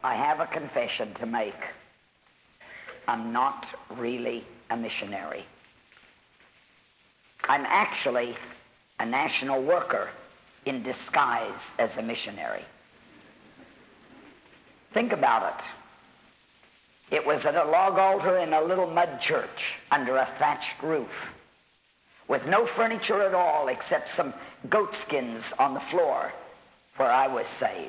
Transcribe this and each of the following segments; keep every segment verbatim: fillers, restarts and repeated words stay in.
I have a confession to make. I'm not really a missionary. I'm actually a national worker in disguise as a missionary. Think about it. It was at a log altar in a little mud church under a thatched roof with no furniture at all except some goat skins on the floor where I was saved.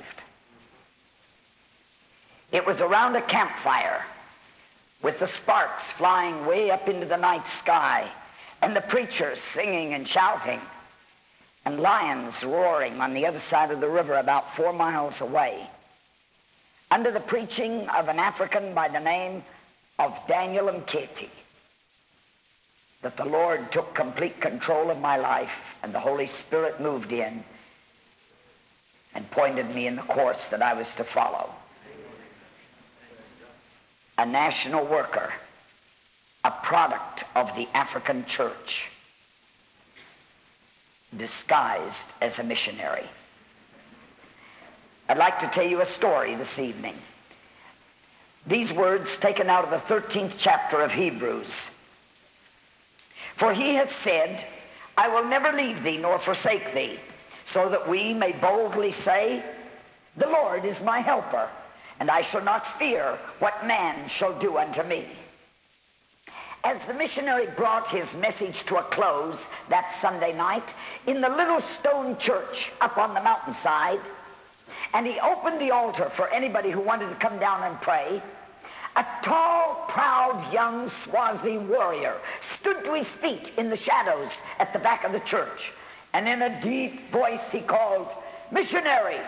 It was around a campfire with the sparks flying way up into the night sky and the preachers singing and shouting and lions roaring on the other side of the river about four miles away, under the preaching of an African by the name of Daniel Mketi, that the Lord took complete control of my life and the Holy Spirit moved in and pointed me in the course that I was to follow. A national worker, a product of the African church, disguised as a missionary. I'd like to tell you a story this evening. These words taken out of the thirteenth chapter of Hebrews. For he hath said, I will never leave thee nor forsake thee, so that we may boldly say, the Lord is my helper, and I shall not fear what man shall do unto me. As the missionary brought his message to a close that Sunday night in the little stone church up on the mountainside, and he opened the altar for anybody who wanted to come down and pray, a tall, proud, young Swazi warrior stood to his feet in the shadows at the back of the church, and in a deep voice he called, missionary,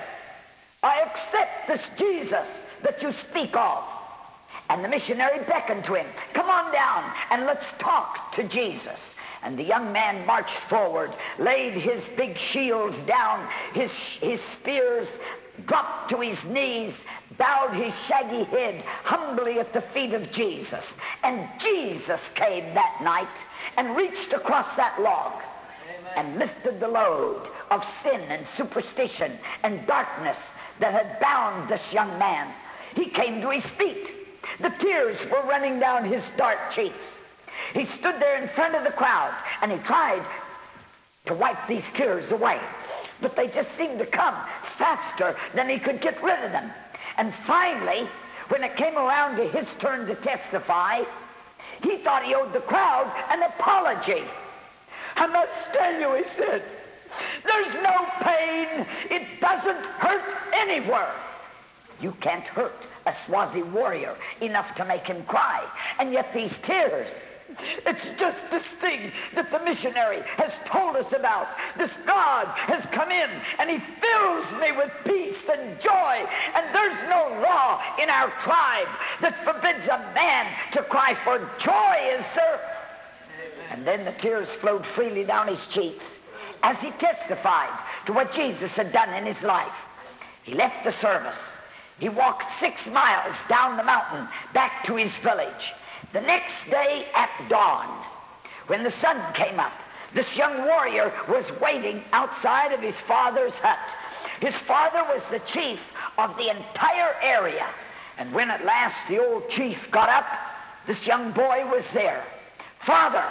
I accept this Jesus that you speak of. And the missionary beckoned to him, come on down and let's talk to Jesus. And the young man marched forward, laid his big shield down, his, his spears dropped to his knees, bowed his shaggy head humbly at the feet of Jesus. And Jesus came that night and reached across that log, amen, and lifted the load of sin and superstition and darkness that had bound this young man. He came to his feet. The tears were running down his dark cheeks. He stood there in front of the crowd and he tried to wipe these tears away, but they just seemed to come faster than he could get rid of them. And finally, when it came around to his turn to testify, he thought he owed the crowd an apology. I must tell you, he said, there's no pain. It doesn't hurt anywhere. You can't hurt a Swazi warrior enough to make him cry. And yet these tears, it's just this thing that the missionary has told us about. This God has come in and he fills me with peace and joy. And there's no law in our tribe that forbids a man to cry for joy, is there? And then the tears flowed freely down his cheeks as he testified to what Jesus had done in his life. He left the service. He walked six miles down the mountain back to his village. The next day at dawn, when the sun came up, this young warrior was waiting outside of his father's hut. His father was the chief of the entire area. And when at last the old chief got up, this young boy was there. Father,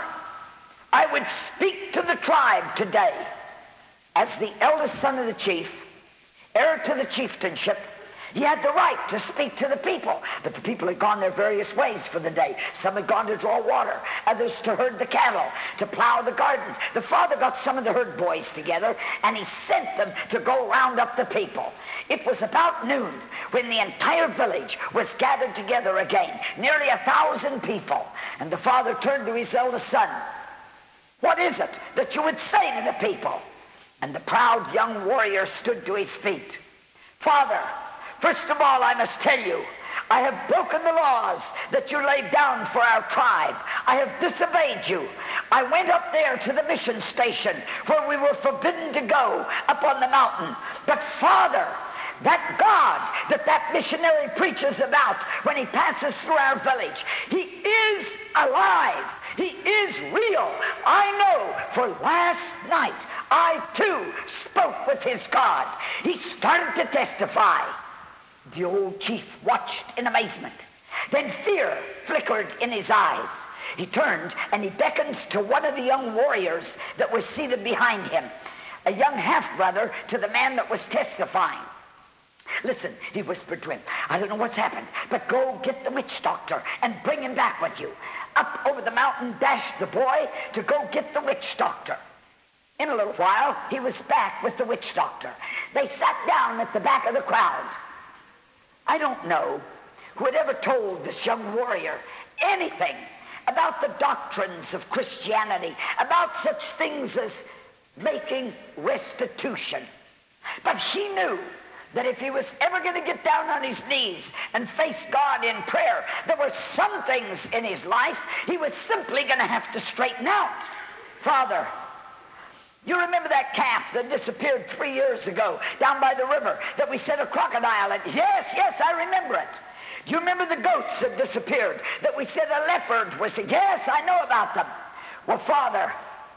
I would speak to the tribe today. As the eldest son of the chief, heir to the chieftainship, he had the right to speak to the people, but the people had gone their various ways for the day. Some had gone to draw water, others to herd the cattle, to plow the gardens. The father got some of the herd boys together, and he sent them to go round up the people. It was about noon when the entire village was gathered together again, nearly a thousand people. And the father turned to his eldest son. What is it that you would say to the people? And the proud young warrior stood to his feet. Father, first of all, I must tell you, I have broken the laws that you laid down for our tribe. I have disobeyed you. I went up there to the mission station where we were forbidden to go up on the mountain. But Father, that God that that missionary preaches about when he passes through our village, he is alive. He is real. I know, for last night I too spoke with his God. He started to testify. The old chief watched in amazement. Then fear flickered in his eyes. He turned and he beckoned to one of the young warriors that was seated behind him, a young half-brother to the man that was testifying. Listen, he whispered to him, I don't know what's happened, but go get the witch doctor and bring him back with you. Up over the mountain dashed the boy to go get the witch doctor. In a little while, he was back with the witch doctor. They sat down at the back of the crowd. I don't know who had ever told this young warrior anything about the doctrines of Christianity, about such things as making restitution. But he knew that if he was ever going to get down on his knees and face God in prayer, there were some things in his life he was simply going to have to straighten out. Father, you remember that calf that disappeared three years ago down by the river that we set a crocodile at? Yes, yes, I remember it. Do you remember the goats that disappeared that we said a leopard was? Yes, I know about them. Well, Father,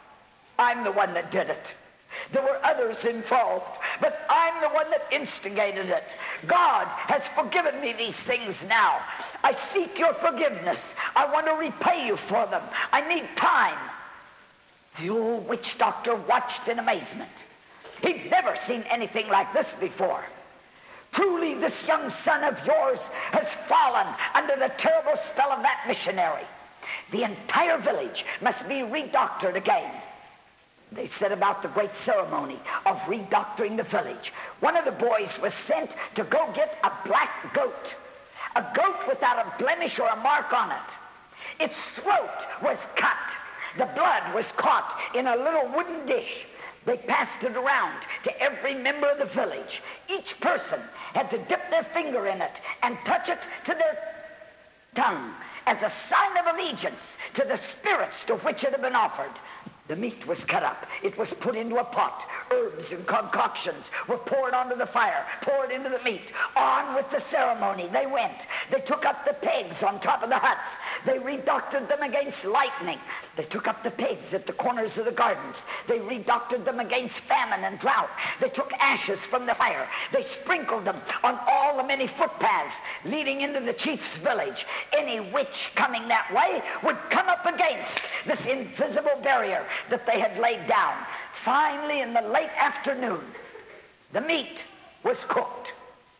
I'm the one that did it. There were others involved, but I'm the one that instigated it. God has forgiven me these things now. I seek your forgiveness. I want to repay you for them. I need time. The old witch doctor watched in amazement. He'd never seen anything like this before. Truly, this young son of yours has fallen under the terrible spell of that missionary. The entire village must be redoctored again. They set about the great ceremony of redoctoring the village. One of the boys was sent to go get a black goat, a goat without a blemish or a mark on it. Its throat was cut. The blood was caught in a little wooden dish. They passed it around to every member of the village. Each person had to dip their finger in it and touch it to their tongue as a sign of allegiance to the spirits to which it had been offered. The meat was cut up. It was put into a pot. Herbs and concoctions were poured onto the fire, poured into the meat. On with the ceremony they went. They took up the pegs on top of the huts. They redoctored them against lightning. They took up the pegs at the corners of the gardens. They redoctored them against famine and drought. They took ashes from the fire. They sprinkled them on all the many footpaths leading into the chief's village. Any witch coming that way would come up against this invisible barrier that they had laid down. Finally, in the late afternoon, the meat was cooked.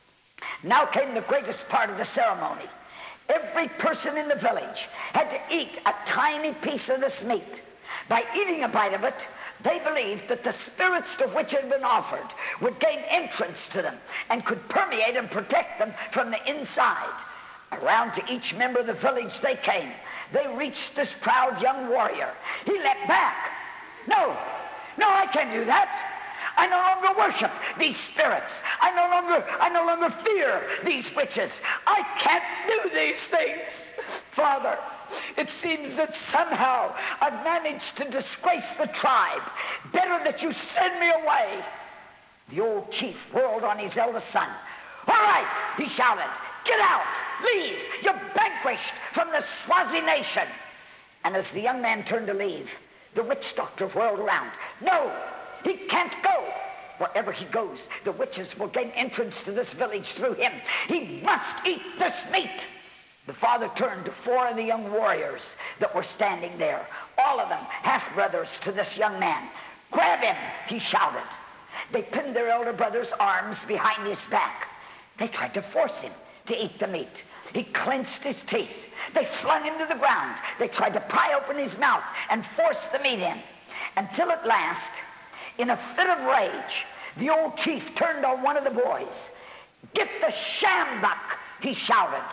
Now came the greatest part of the ceremony. Every person in the village had to eat a tiny piece of this meat. By eating a bite of it, they believed that the spirits to which it had been offered would gain entrance to them and could permeate and protect them from the inside. Around to each member of the village they came. They reached this proud young warrior. He leapt back. No, no, I can't do that. I no longer worship these spirits. I no longer, I no longer fear these witches. I can't do these things. Father, it seems that somehow I've managed to disgrace the tribe. Better that you send me away. The old chief whirled on his eldest son. All right, he shouted. Get out! Leave! You're vanquished from the Swazi nation! And as the young man turned to leave, the witch doctor whirled around. No! He can't go! Wherever he goes, the witches will gain entrance to this village through him. He must eat this meat! The father turned to four of the young warriors that were standing there, all of them half-brothers to this young man. Grab him! He shouted. They pinned their elder brother's arms behind his back. They tried to force him to eat the meat. He clenched his teeth. They flung him to the ground. They tried to pry open his mouth and force the meat in. Until at last, in a fit of rage, the old chief turned on one of the boys. Get the sjambok, he shouted.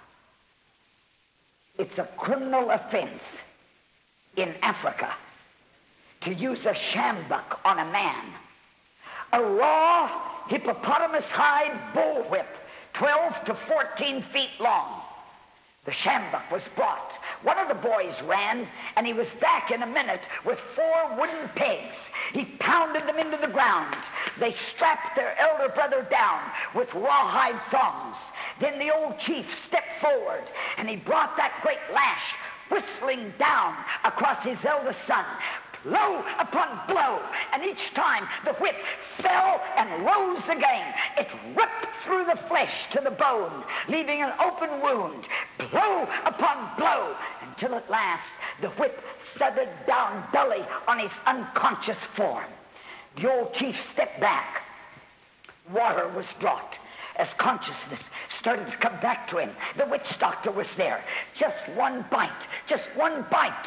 It's a criminal offense in Africa to use a sjambok on a man. A raw hippopotamus hide bullwhip, twelve to fourteen feet long. The sjambok was brought. One of the boys ran, and he was back in a minute with four wooden pegs. He pounded them into the ground. They strapped their elder brother down with rawhide thongs. Then the old chief stepped forward, and he brought that great lash whistling down across his eldest son, blow upon blow, and each time the whip fell and rose again. It ripped through the flesh to the bone, leaving an open wound, blow upon blow, until at last the whip thudded down dully on his unconscious form. The old chief stepped back. Water was brought. As consciousness started to come back to him, the witch doctor was there. Just one bite, just one bite.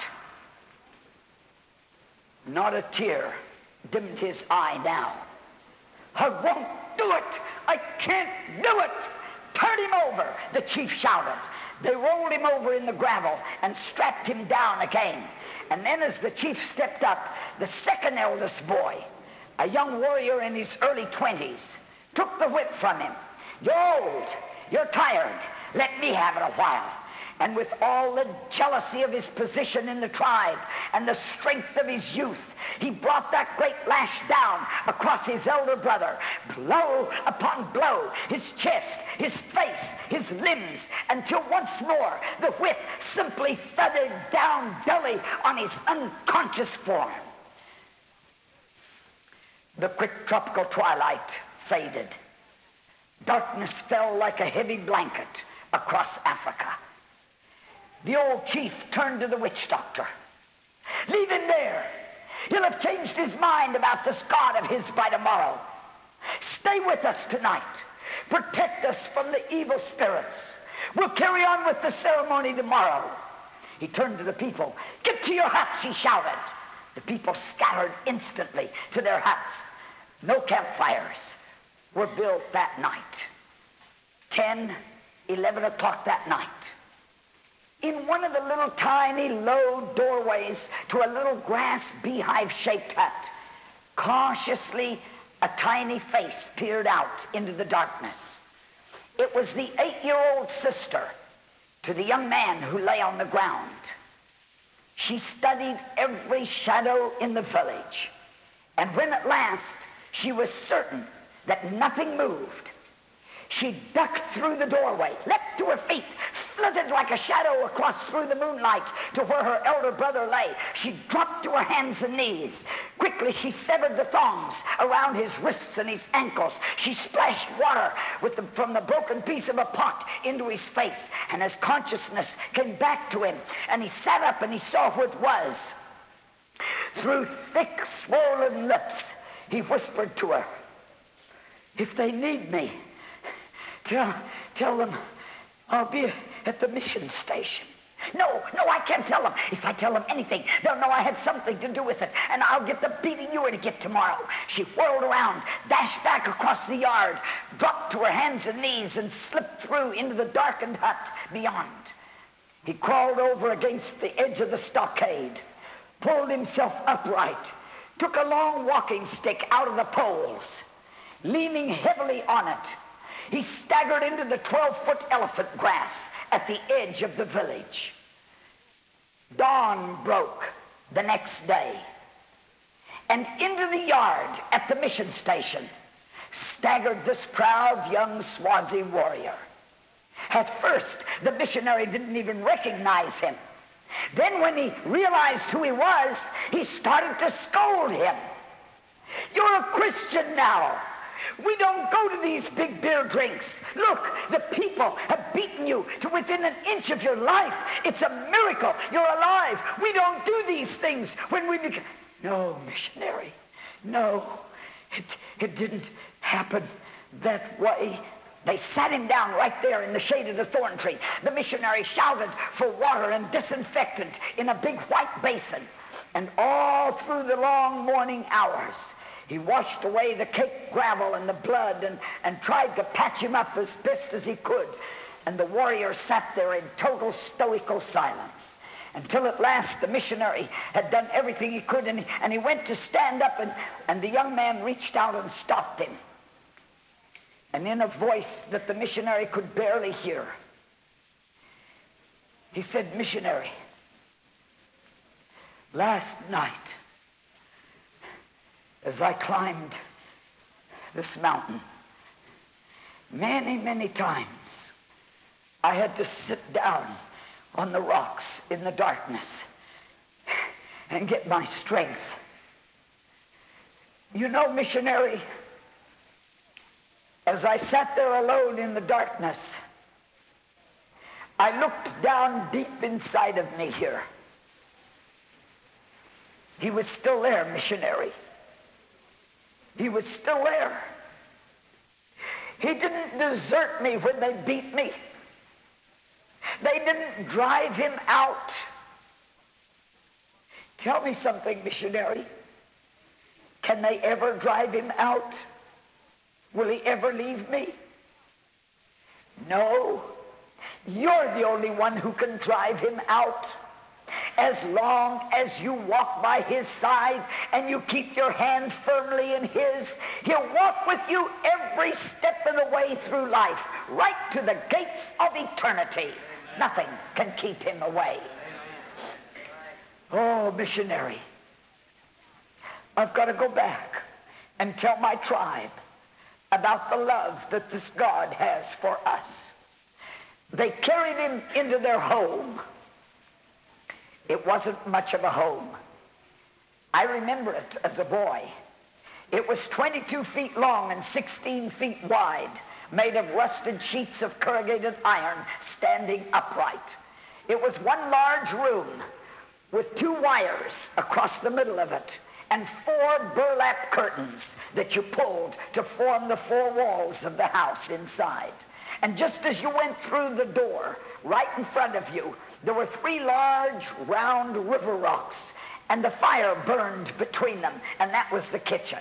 Not a tear dimmed his eye now. I won't do it. I can't do it. Turn him over, the chief shouted. They rolled him over in the gravel and strapped him down again. And then as the chief stepped up, the second eldest boy, a young warrior in his early twenties, took the whip from him. You're old. You're tired. Let me have it a while. And with all the jealousy of his position in the tribe and the strength of his youth, he brought that great lash down across his elder brother, blow upon blow, his chest, his face, his limbs, until once more the whip simply thudded down dully on his unconscious form. The quick tropical twilight faded. Darkness fell like a heavy blanket across Africa. The old chief turned to the witch doctor. Leave him there. He'll have changed his mind about this God of his by tomorrow. Stay with us tonight. Protect us from the evil spirits. We'll carry on with the ceremony tomorrow. He turned to the people. Get to your huts, he shouted. The people scattered instantly to their huts. No campfires were built that night. ten, eleven o'clock that night. In one of the little tiny low doorways to a little grass beehive-shaped hut, cautiously a tiny face peered out into the darkness. It was the eight-year-old sister to the young man who lay on the ground. She studied every shadow in the village, and when at last she was certain that nothing moved, she ducked through the doorway, leapt to her feet, flitted like a shadow across through the moonlight to where her elder brother lay. She dropped to her hands and knees. Quickly she severed the thongs around his wrists and his ankles. She splashed water with the, from the broken piece of a pot into his face. And as consciousness came back to him and he sat up and he saw who it was, through thick swollen lips he whispered to her, if they need me, tell, tell them I'll be at the mission station. No, no, I can't tell them. If I tell them anything, they'll know I had something to do with it, and I'll get the beating you are to get tomorrow. She whirled around, dashed back across the yard, dropped to her hands and knees, and slipped through into the darkened hut beyond. He crawled over against the edge of the stockade, pulled himself upright, took a long walking stick out of the poles. Leaning heavily on it, he staggered into the twelve-foot elephant grass at the edge of the village. Dawn broke the next day, and into the yard at the mission station staggered this proud young Swazi warrior. At first, the missionary didn't even recognize him. Then when he realized who he was, he started to scold him. You're a Christian now. We don't go to these big beer drinks. Look, the people have beaten you to within an inch of your life. It's a miracle you're alive. We don't do these things when we become... No, missionary, no, it, it didn't happen that way. They sat him down right there in the shade of the thorn tree. The missionary shouted for water and disinfectant in a big white basin. And all through the long morning hours, he washed away the caked gravel and the blood and, and tried to patch him up as best as he could. And the warrior sat there in total stoical silence until at last the missionary had done everything he could, and he, and he went to stand up, and, and the young man reached out and stopped him. And in a voice that the missionary could barely hear, he said, missionary, last night, as I climbed this mountain, many, many times, I had to sit down on the rocks in the darkness and get my strength. You know, missionary, as I sat there alone in the darkness, I looked down deep inside of me here. He was still there, missionary. He was still there. He didn't desert me when they beat me. They didn't drive him out. Tell me something, missionary. Can they ever drive him out? Will he ever leave me? No. You're the only one who can drive him out. As long as you walk by his side and you keep your hands firmly in his, he'll walk with you every step of the way through life, right to the gates of eternity. Nothing can keep him away. Oh, missionary, I've got to go back and tell my tribe about the love that this God has for us. They carried him into their home. It wasn't much of a home. I remember it as a boy. It was twenty-two feet long and sixteen feet wide, made of rusted sheets of corrugated iron standing upright. It was one large room with two wires across the middle of it and four burlap curtains that you pulled to form the four walls of the house inside. And just as you went through the door, right in front of you, there were three large round river rocks, and the fire burned between them, and that was the kitchen.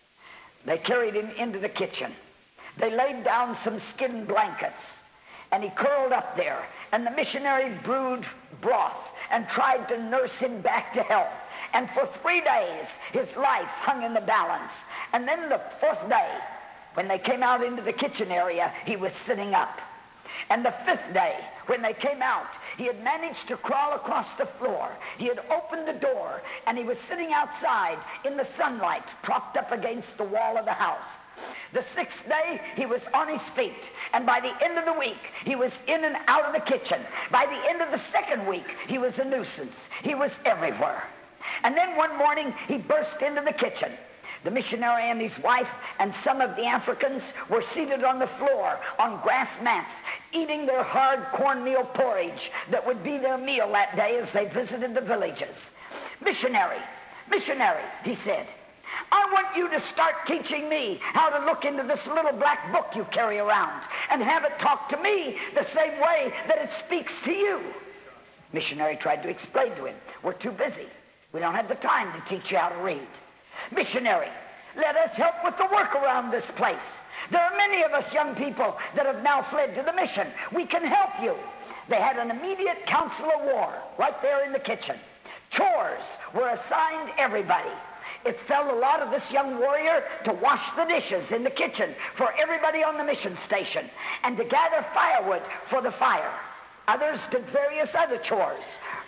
They carried him into the kitchen. They laid down some skin blankets, and he curled up there, and the missionary brewed broth and tried to nurse him back to health. And for three days, his life hung in the balance. And then the fourth day, when they came out into the kitchen area, he was sitting up. And the fifth day, when they came out, he had managed to crawl across the floor. He had opened the door, and he was sitting outside in the sunlight, propped up against the wall of the house. The sixth day, he was on his feet, and by the end of the week, he was in and out of the kitchen. By the end of the second week, he was a nuisance. He was everywhere. And then one morning, he burst into the kitchen. The missionary and his wife and some of the Africans were seated on the floor on grass mats, eating their hard cornmeal porridge that would be their meal that day as they visited the villages. Missionary, missionary, he said, I want you to start teaching me how to look into this little black book you carry around and have it talk to me the same way that it speaks to you. Missionary tried to explain to him, we're too busy. We don't have the time to teach you how to read. Missionary, let us help with the work around this place. There are many of us young people that have now fled to the mission. We can help you. They had an immediate council of war right there in the kitchen. Chores were assigned everybody. It fell a lot of this young warrior to wash the dishes in the kitchen for everybody on the mission station and to gather firewood for the fire. Others did various other chores.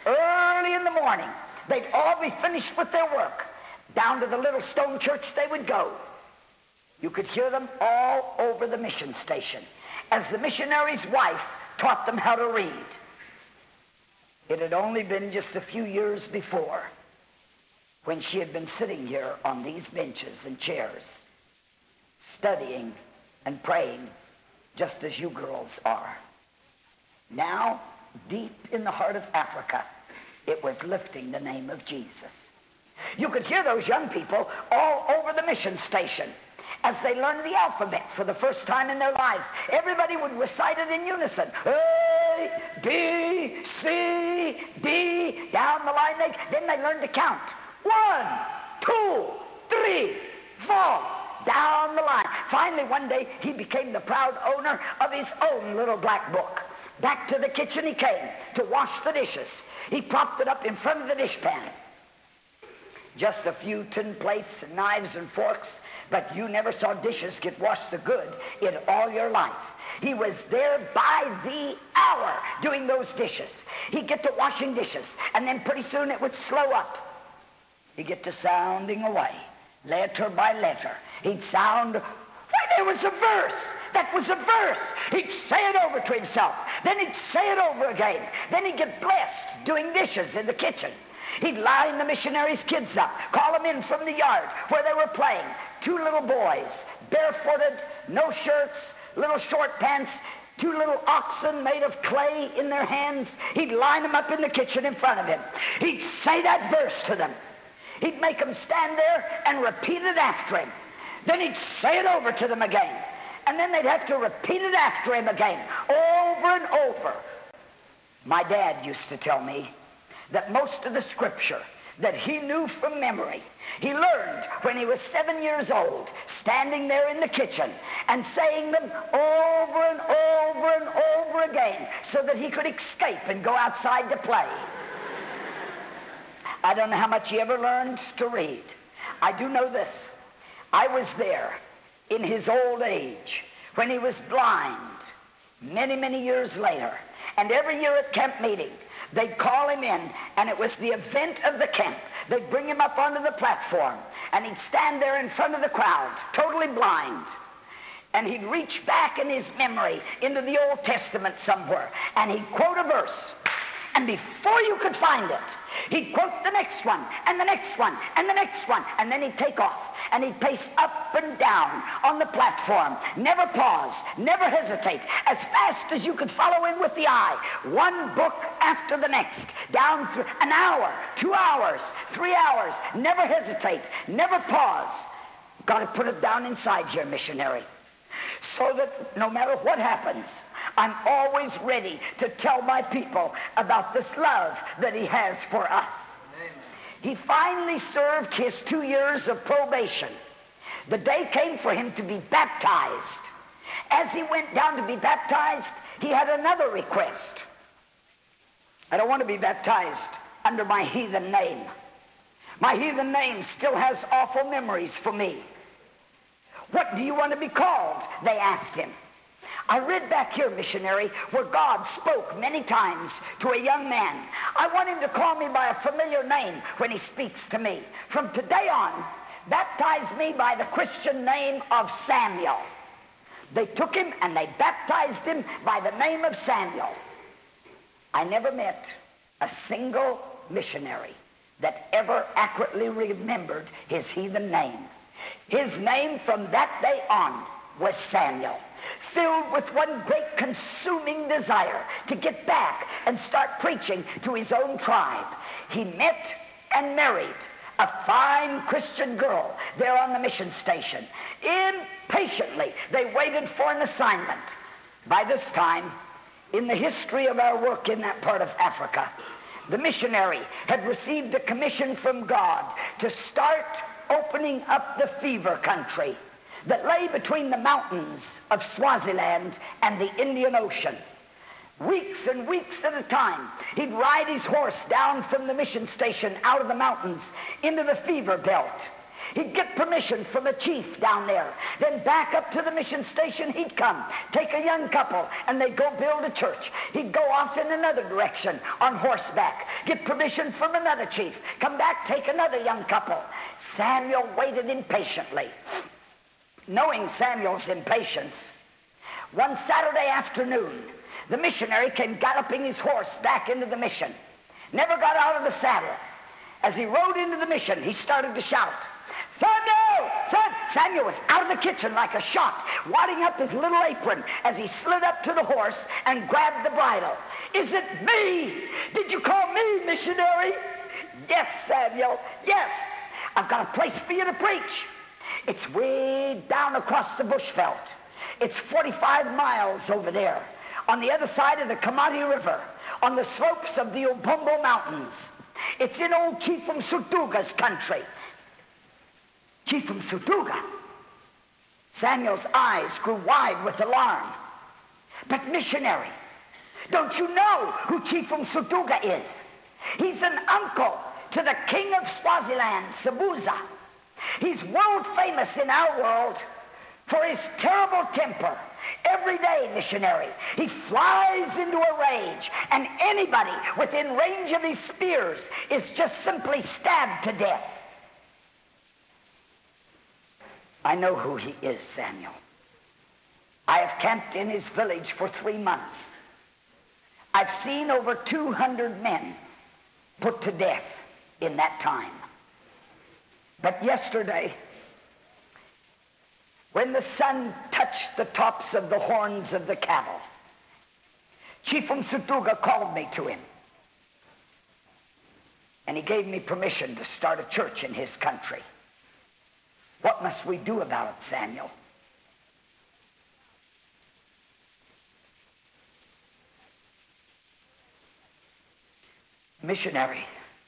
Early in the morning, they'd all be finished with their work. Down to the little stone church they would go. You could hear them all over the mission station as the missionary's wife taught them how to read. It had only been just a few years before when she had been sitting here on these benches and chairs, studying and praying just as you girls are. Now, deep in the heart of Africa, it was lifting the name of Jesus. You could hear those young people all over the mission station as they learned the alphabet for the first time in their lives. Everybody would recite it in unison. A, B, C, D, down the line. They, then they learned to count. One, two, three, four, down the line. Finally, one day, he became the proud owner of his own little black book. Back to the kitchen he came to wash the dishes. He propped it up in front of the dishpan. Just a few tin plates and knives and forks, but you never saw dishes get washed so good in all your life. He was there by the hour doing those dishes. He'd get to washing dishes, and then pretty soon it would slow up. He'd get to sounding away, letter by letter. He'd sound, why, there was a verse. That was a verse. He'd say it over to himself. Then he'd say it over again. Then he'd get blessed doing dishes in the kitchen. He'd line the missionaries' kids up, call them in from the yard where they were playing. Two little boys, barefooted, no shirts, little short pants, two little oxen made of clay in their hands. He'd line them up in the kitchen in front of him. He'd say that verse to them. He'd make them stand there and repeat it after him. Then he'd say it over to them again. And then they'd have to repeat it after him again, over and over. My dad used to tell me that most of the scripture that he knew from memory, he learned when he was seven years old, standing there in the kitchen and saying them over and over and over again so that he could escape and go outside to play. I don't know how much he ever learned to read. I do know this. I was there in his old age when he was blind many, many years later. And every year at camp meeting, they'd call him in, and it was the event of the camp. They'd bring him up onto the platform, and he'd stand there in front of the crowd, totally blind. And he'd reach back in his memory into the Old Testament somewhere, and he'd quote a verse. And before you could find it, he'd quote the next one, and the next one, and the next one, and then he'd take off, and he'd pace up and down on the platform, never pause, never hesitate, as fast as you could follow him with the eye, one book after the next, down through an hour, two hours, three hours, never hesitate, never pause. Got to put it down inside here, missionary, so that no matter what happens, I'm always ready to tell my people about this love that he has for us. Amen. He finally served his two years of probation. The day came for him to be baptized. As he went down to be baptized, he had another request. I don't want to be baptized under my heathen name. My heathen name still has awful memories for me. What do you want to be called? They asked him. I read back here, missionary, where God spoke many times to a young man. I want him to call me by a familiar name when he speaks to me. From today on, baptize me by the Christian name of Samuel. They took him and they baptized him by the name of Samuel. I never met a single missionary that ever accurately remembered his heathen name. His name from that day on was Samuel, filled with one great consuming desire to get back and start preaching to his own tribe. He met and married a fine Christian girl there on the mission station. Impatiently, they waited for an assignment. By this time, in the history of our work in that part of Africa, the missionary had received a commission from God to start opening up the fever country that lay between the mountains of Swaziland and the Indian Ocean. Weeks and weeks at a time, he'd ride his horse down from the mission station out of the mountains into the fever belt. He'd get permission from a chief down there. Then back up to the mission station he'd come, take a young couple, and they'd go build a church. He'd go off in another direction on horseback, get permission from another chief, come back, take another young couple. Samuel waited impatiently. Knowing Samuel's impatience, one Saturday afternoon, the missionary came galloping his horse back into the mission. Never got out of the saddle. As he rode into the mission, he started to shout, "Samuel! Sam!" Samuel was out of the kitchen like a shot, wadding up his little apron as he slid up to the horse and grabbed the bridle. "Is it me? Did you call me, missionary?" "Yes, Samuel, yes. I've got a place for you to preach. It's way down across the bushveld. It's forty-five miles over there, on the other side of the Kamati River, on the slopes of the Ubombo Mountains. It's in old Chief Msutuga's country." Chief Msutuga? Samuel's eyes grew wide with alarm. "But missionary, don't you know who Chief Msutuga is? He's an uncle to the king of Swaziland, Sabuza. He's world famous in our world for his terrible temper. Every day, missionary, he flies into a rage, and anybody within range of his spears is just simply stabbed to death." "I know who he is, Samuel. I have camped in his village for three months. I've seen over two hundred men put to death in that time. But yesterday, when the sun touched the tops of the horns of the cattle, Chief Msutuga called me to him. And he gave me permission to start a church in his country. What must we do about it, Samuel? Missionary,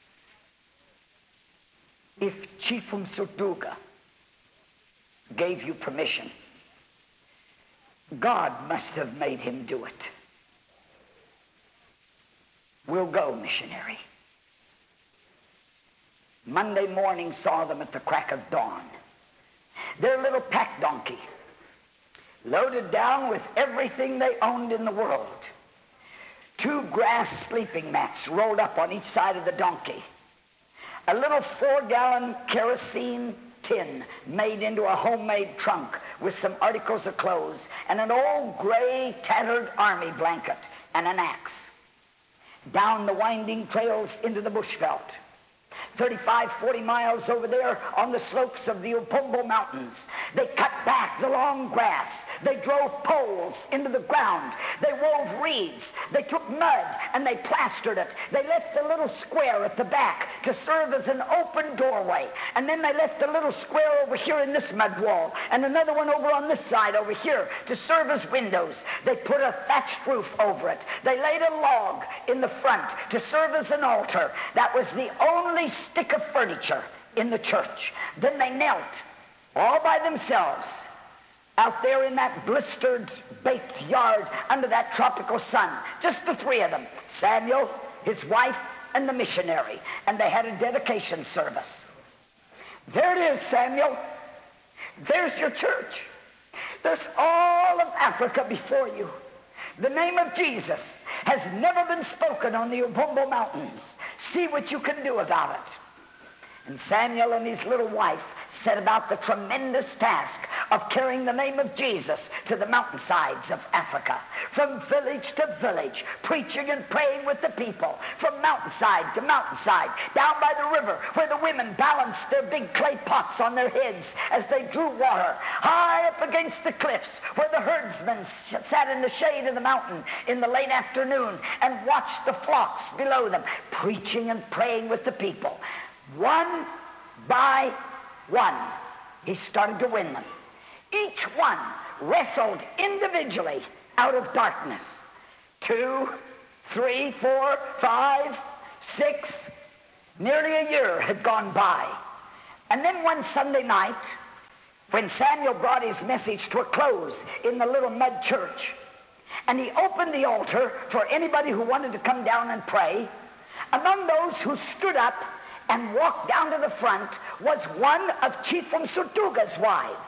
if Chief Msutuga gave you permission, God must have made him do it. We'll go, missionary. Monday morning saw them at the crack of dawn. Their little pack donkey, loaded down with everything they owned in the world. Two grass sleeping mats rolled up on each side of the donkey. A little four-gallon kerosene tin made into a homemade trunk with some articles of clothes and an old gray tattered army blanket and an axe. Down the winding trails into the bushveld. thirty-five, forty miles over there on the slopes of the Upombo Mountains. They cut back the long grass. They drove poles into the ground. They wove reeds. They took mud and they plastered it. They left a little square at the back to serve as an open doorway. And then they left a little square over here in this mud wall and another one over on this side over here to serve as windows. They put a thatched roof over it. They laid a log in the front to serve as an altar. That was the only stick of furniture in the church. Then they knelt all by themselves out there in that blistered, baked yard under that tropical sun. Just the three of them, Samuel, his wife, and the missionary. And they had a dedication service. There it is, Samuel. There's your church. There's all of Africa before you. The name of Jesus has never been spoken on the Ubumbo Mountains. See what you can do about it. And Samuel and his little wife set about the tremendous task of carrying the name of Jesus to the mountainsides of Africa, from village to village, preaching and praying with the people, from mountainside to mountainside, down by the river where the women balanced their big clay pots on their heads as they drew water, high up against the cliffs where the herdsmen sat in the shade of the mountain in the late afternoon and watched the flocks below them, preaching and praying with the people. One by one, he started to win them. Each one wrestled individually out of darkness. Two, three, four, five, six, nearly a year had gone by. And then one Sunday night, when Samuel brought his message to a close in the little mud church, and he opened the altar for anybody who wanted to come down and pray, among those who stood up and walked down to the front was one of Chief Msutuga's wives.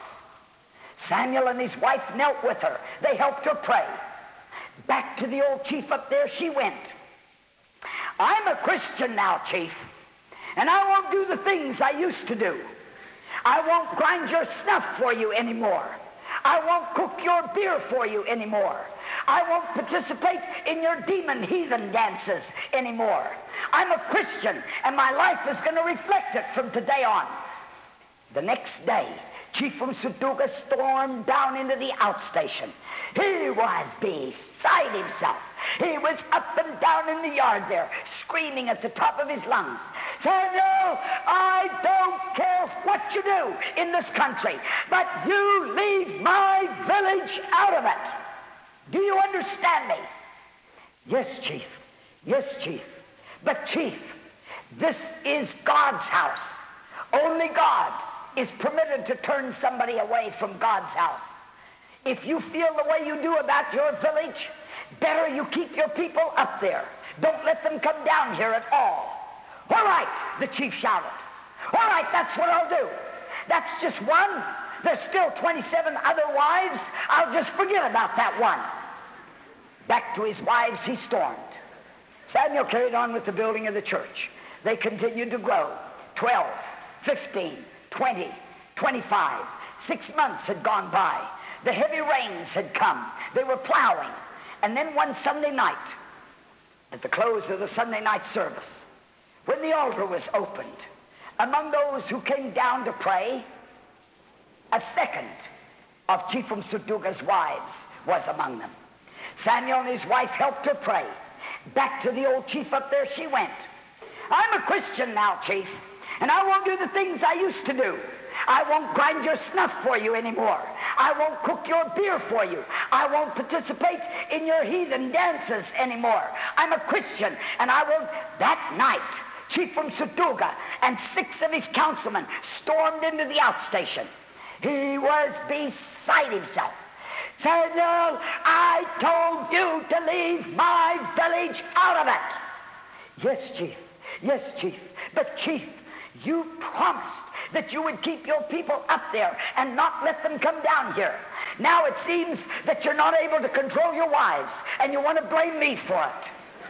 Samuel and his wife knelt with her. They helped her pray. Back to the old chief up there she went. I'm a Christian now, Chief, and I won't do the things I used to do. I won't grind your snuff for you anymore. I won't cook your beer for you anymore. I won't participate in your demon heathen dances anymore. I'm a Christian, and my life is going to reflect it from today on. The next day, Chief Msutuga stormed down into the outstation. He was beside himself. He was up and down in the yard there, screaming at the top of his lungs, Samuel, I don't care what you do in this country, but you leave my village out of it. Do you understand me? Yes, Chief. Yes, Chief. But, Chief, this is God's house. Only God is permitted to turn somebody away from God's house. If you feel the way you do about your village, better you keep your people up there. Don't let them come down here at all. All right, the chief shouted. All right, that's what I'll do. That's just one. There's still twenty-seven other wives. I'll just forget about that one. Back to his wives he stormed. Samuel carried on with the building of the church. They continued to grow. Twelve, fifteen, twenty, twenty-five. Six months had gone by. The heavy rains had come. They were plowing. And then one Sunday night, at the close of the Sunday night service, when the altar was opened, among those who came down to pray, a second of Chief Sutuga's wives was among them. Samuel and his wife helped her pray. Back to the old chief up there she went. I'm a Christian now, Chief, and I won't do the things I used to do. I won't grind your snuff for you anymore. I won't cook your beer for you. I won't participate in your heathen dances anymore. I'm a Christian, and I will. That night, Chief Sutuga and six of his councilmen stormed into the outstation. He was beside himself. Samuel, I told you to leave my village out of it. Yes, Chief. Yes, Chief. But, Chief, you promised that you would keep your people up there and not let them come down here. Now it seems that you're not able to control your wives, and you want to blame me for it.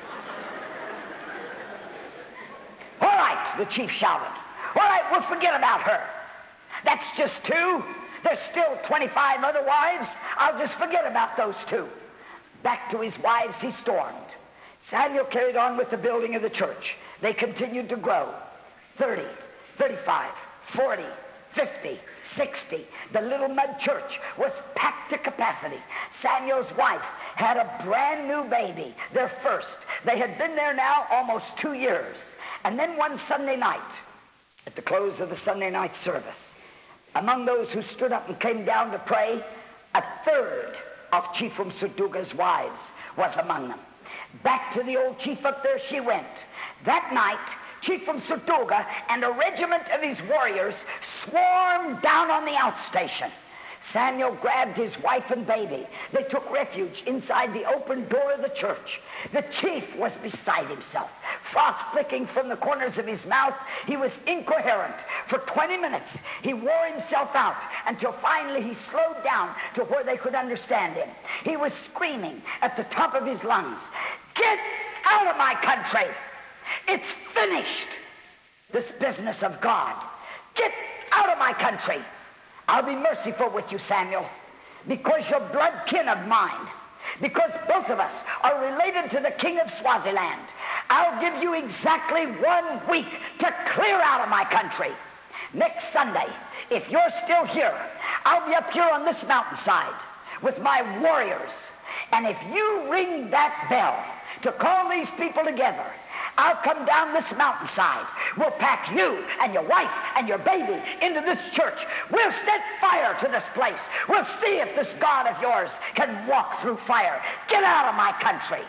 All right, the chief shouted. All right, we'll forget about her. That's just two. There's still twenty-five other wives. I'll just forget about those two. Back to his wives he stormed. Samuel carried on with the building of the church. They continued to grow. thirty, thirty-five, forty, fifty, sixty. The little mud church was packed to capacity. Samuel's wife had a brand new baby, their first. They had been there now almost two years. And then one Sunday night, at the close of the Sunday night service, among those who stood up and came down to pray, a third of Chief Sutuga's wives was among them. Back to the old chief up there she went. That night, Chief Sutuga and a regiment of his warriors swarmed down on the outstation. Samuel grabbed his wife and baby. They took refuge inside the open door of the church. The chief was beside himself. Froth flicking from the corners of his mouth, he was incoherent. For twenty minutes, he wore himself out until finally he slowed down to where they could understand him. He was screaming at the top of his lungs, "Get out of my country! It's finished, this business of God. Get out of my country! I'll be merciful with you, Samuel, because you're blood kin of mine, because both of us are related to the king of Swaziland. I'll give you exactly one week to clear out of my country. Next Sunday, if you're still here, I'll be up here on this mountainside with my warriors, and if you ring that bell to call these people together, I'll come down this mountainside. We'll pack you and your wife and your baby into this church. We'll set fire to this place. We'll see if this God of yours can walk through fire. Get out of my country."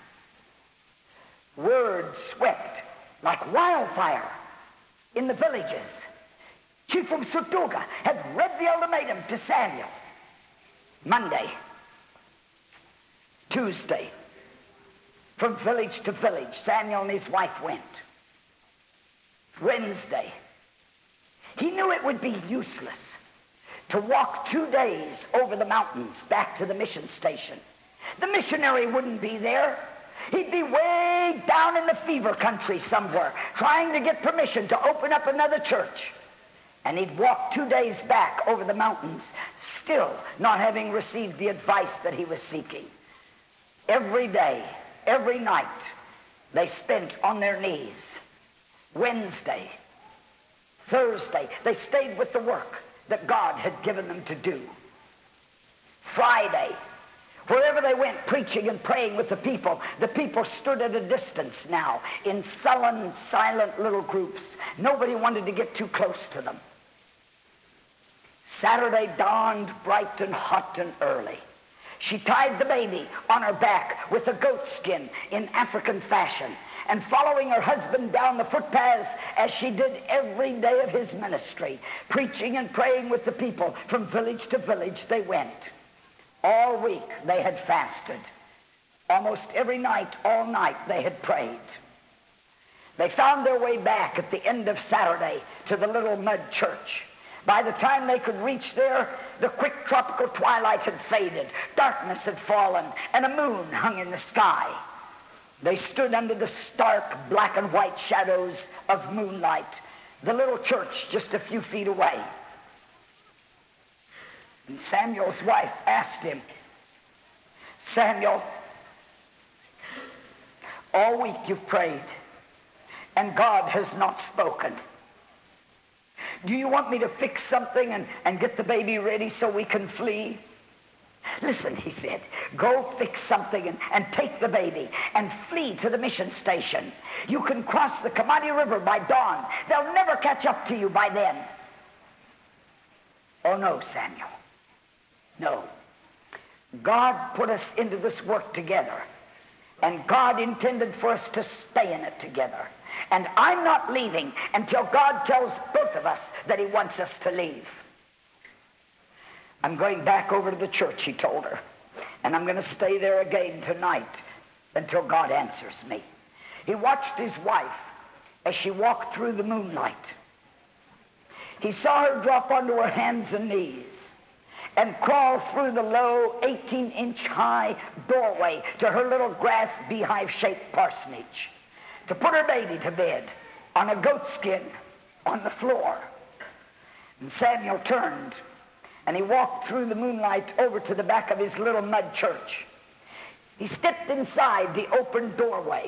Word swept like wildfire in the villages. Chief Sutuga had read the ultimatum to Samuel. Monday, Tuesday, from village to village, Samuel and his wife went. Wednesday, he knew it would be useless to walk two days over the mountains back to the mission station. The missionary wouldn't be there. He'd be way down in the fever country somewhere, trying to get permission to open up another church. And he'd walk two days back over the mountains, still not having received the advice that he was seeking. Every day, every night, they spent on their knees. Wednesday, Thursday, they stayed with the work that God had given them to do. Friday, wherever they went preaching and praying with the people, the people stood at a distance now in sullen, silent little groups. Nobody wanted to get too close to them. Saturday dawned bright and hot and early. She tied the baby on her back with a goat skin in African fashion, and following her husband down the footpaths as she did every day of his ministry, preaching and praying with the people from village to village they went. All week they had fasted. Almost every night, all night, they had prayed. They found their way back at the end of Saturday to the little mud church. By the time they could reach there, the quick tropical twilight had faded, darkness had fallen, and a moon hung in the sky. They stood under the stark black and white shadows of moonlight, the little church just a few feet away. And Samuel's wife asked him, "Samuel, all week you've prayed. and God has not spoken? Do you want me to fix something and, and get the baby ready so we can flee? Listen, he said, go fix something and, and take the baby and flee to the mission station. You can cross the Kamani River by dawn. They'll never catch up to you by then. Oh, no, Samuel. No. God put us into this work together, and God intended for us to stay in it together. And I'm not leaving until God tells both of us that he wants us to leave. I'm going back over to the church, he told her, and I'm going to stay there again tonight until God answers me. He watched his wife as she walked through the moonlight. He saw her drop onto her hands and knees and crawl through the low eighteen-inch high doorway to her little grass beehive-shaped parsonage to put her baby to bed on a goat skin on the floor. And Samuel turned, and he walked through the moonlight over to the back of his little mud church. He stepped inside the open doorway.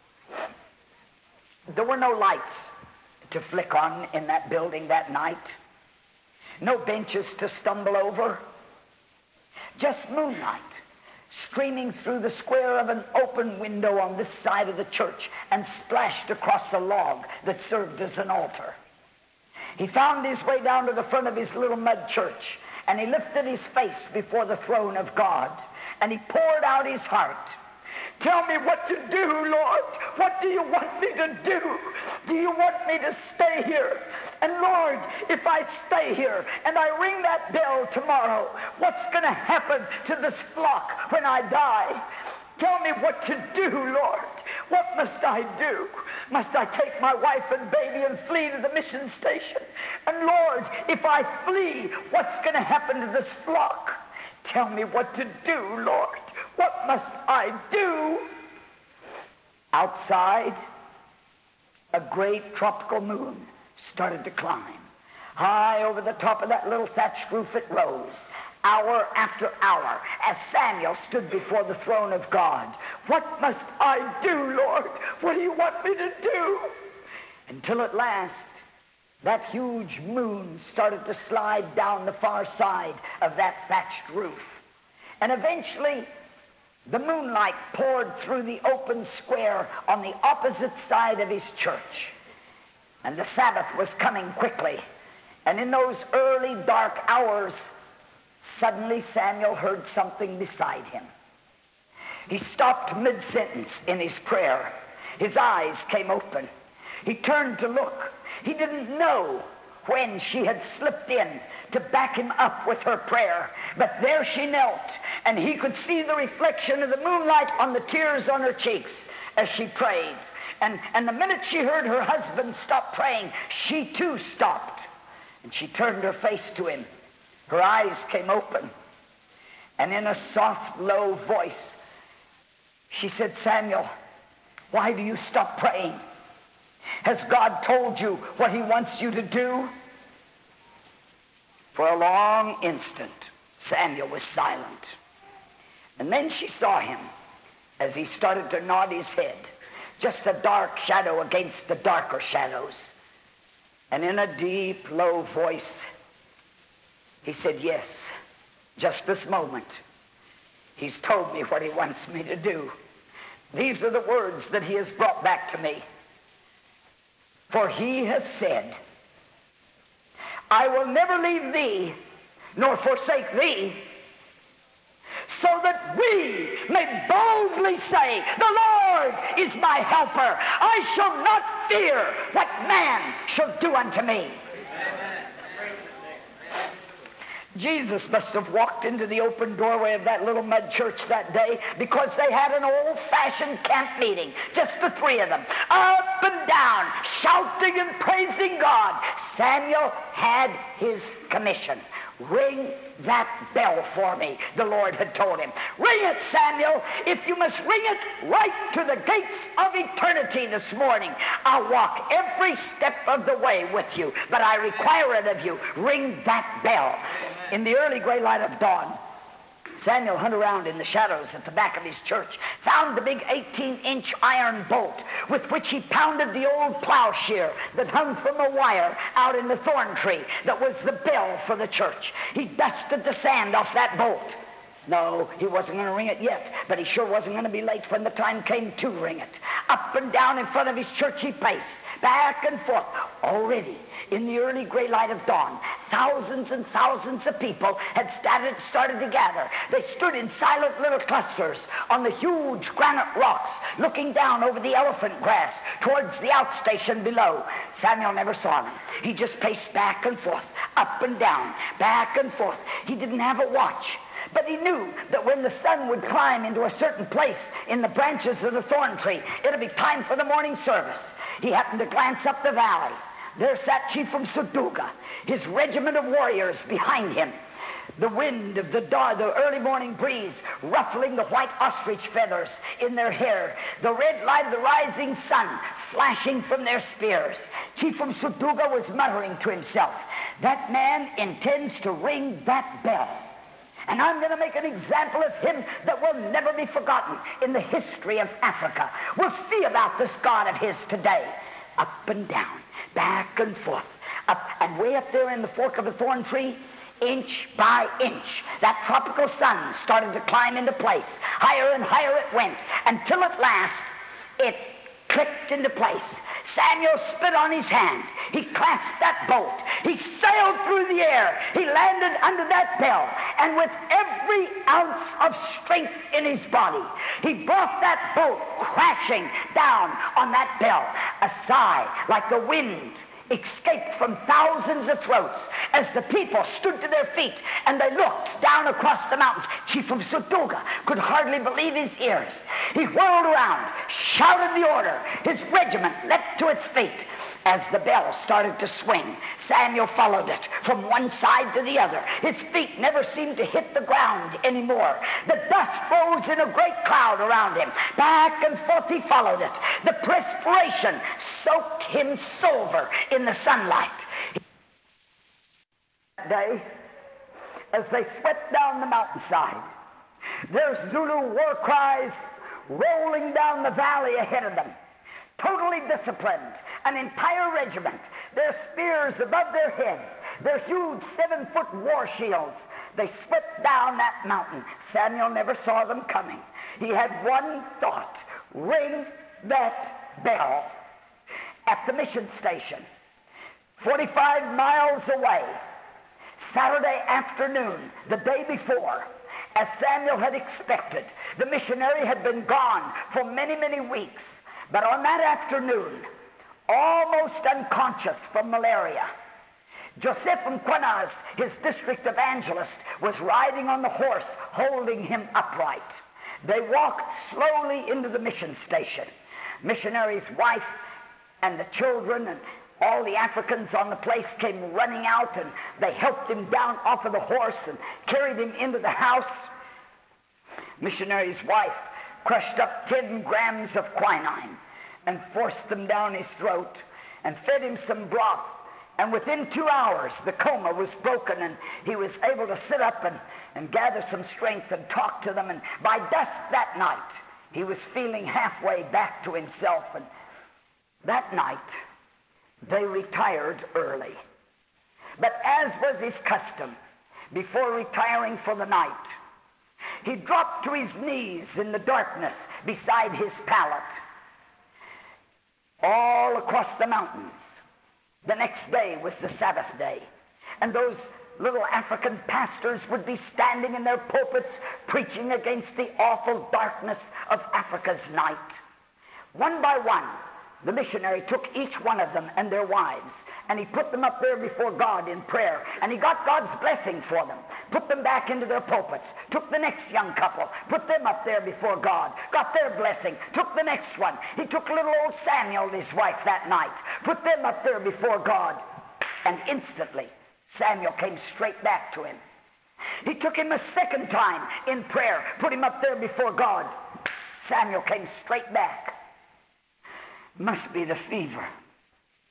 There were no lights to flick on in that building that night. No benches to stumble over. Just moonlight streaming through the square of an open window on this side of the church and splashed across the log that served as an altar. He found his way down to the front of his little mud church, and he lifted his face before the throne of God, and he poured out his heart. Tell me what to do, Lord. What do you want me to do? Do you want me to stay here? And Lord, if I stay here and I ring that bell tomorrow, what's going to happen to this flock when I die? Tell me what to do, Lord. What must I do? Must I take my wife and baby and flee to the mission station? And Lord, if I flee, what's going to happen to this flock? Tell me what to do, Lord. What must I do? Outside, a great tropical moon started to climb. High over the top of that little thatched roof it rose, hour after hour, as Samuel stood before the throne of God. What must I do, Lord? What do you want me to do? Until at last, that huge moon started to slide down the far side of that thatched roof. And eventually, the moonlight poured through the open square on the opposite side of his church. And the Sabbath was coming quickly. And in those early dark hours, suddenly Samuel heard something beside him. He stopped mid-sentence in his prayer. His eyes came open. He turned to look. He didn't know when she had slipped in to back him up with her prayer. But there she knelt, and he could see the reflection of the moonlight on the tears on her cheeks as she prayed. And, and the minute she heard her husband stop praying, she too stopped. And she turned her face to him. Her eyes came open. And in a soft, low voice, she said, Samuel, why do you stop praying? Has God told you what he wants you to do? For a long instant, Samuel was silent. And then she saw him as he started to nod his head, just a dark shadow against the darker shadows. And in a deep, low voice, he said, yes, just this moment, he's told me what he wants me to do. These are the words that he has brought back to me. For he has said, I will never leave thee, nor forsake thee, so that we may boldly say, the Lord is my helper. I shall not fear what man shall do unto me. Jesus must have walked into the open doorway of that little mud church that day because they had an old-fashioned camp meeting, just the three of them, up and down, shouting and praising God. Samuel had his commission. Ring that bell for me, the Lord had told him. Ring it, Samuel. If you must ring it right to the gates of eternity this morning, I'll walk every step of the way with you, but I require it of you. Ring that bell. In the early gray light of dawn, Samuel hunted around in the shadows at the back of his church, found the big eighteen-inch iron bolt with which he pounded the old plowshare that hung from a wire out in the thorn tree that was the bell for the church. He dusted the sand off that bolt. No, he wasn't going to ring it yet, but he sure wasn't going to be late when the time came to ring it. Up and down in front of his church he paced, back and forth. Already, in the early gray light of dawn, thousands and thousands of people had started, started to gather. They stood in silent little clusters on the huge granite rocks, looking down over the elephant grass towards the outstation below. Samuel never saw them. He just paced back and forth, up and down, back and forth. He didn't have a watch. But he knew that when the sun would climb into a certain place in the branches of the thorn tree, it'd be time for the morning service. He happened to glance up the valley. There sat Chief Suduga, his regiment of warriors behind him. The wind of the dawn, the early morning breeze, ruffling the white ostrich feathers in their hair. The red light of the rising sun flashing from their spears. Chief Suduga was muttering to himself, "That man intends to ring that bell. And I'm going to make an example of him that will never be forgotten in the history of Africa. We'll see about this God of his today." Up and down, back and forth, up and way up there in the fork of a thorn tree, inch by inch, that tropical sun started to climb into place. Higher and higher it went, until at last it clicked into place. Samuel spit on his hand. He clasped that bolt. He sailed through the air. He landed under that bell. And with every ounce of strength in his body, he brought that bolt crashing down on that bell. A sigh like the wind escaped from thousands of throats as the people stood to their feet and they looked down across the mountains. Chief Suduga could hardly believe his ears. He whirled around, shouted the order. His regiment leapt to its feet. As the bell started to swing, Samuel followed it from one side to the other. His feet never seemed to hit the ground anymore. The dust rose in a great cloud around him. Back and forth he followed it. The perspiration soaked him silver in the sunlight. That day, as they swept down the mountainside, their Zulu war cries rolling down the valley ahead of them. Totally disciplined, an entire regiment, their spears above their heads, their huge seven-foot war shields. They swept down that mountain. Samuel never saw them coming. He had one thought: ring that bell. At the mission station, forty-five miles away, Saturday afternoon, the day before, as Samuel had expected, the missionary had been gone for many, many weeks. But on that afternoon, almost unconscious from malaria, Joseph Mquanaz, his district evangelist, was riding on the horse, holding him upright. They walked slowly into the mission station. Missionary's wife and the children and all the Africans on the place came running out, and they helped him down off of the horse and carried him into the house. Missionary's wife crushed up ten grams of quinine and forced them down his throat and fed him some broth. And within two hours, the coma was broken, and he was able to sit up and, and gather some strength and talk to them. And by dusk that night, he was feeling halfway back to himself. And that night, they retired early. But as was his custom, before retiring for the night, he dropped to his knees in the darkness beside his pallet. All across the mountains, the next day was the Sabbath day, and those little African pastors would be standing in their pulpits preaching against the awful darkness of Africa's night. One by one, the missionary took each one of them and their wives, and he put them up there before God in prayer, and he got God's blessing for them, put them back into their pulpits, took the next young couple, put them up there before God, got their blessing, took the next one. He took little old Samuel and his wife that night, put them up there before God, and instantly Samuel came straight back to him. He took him a second time in prayer, put him up there before God. Samuel came straight back. Must be the fever.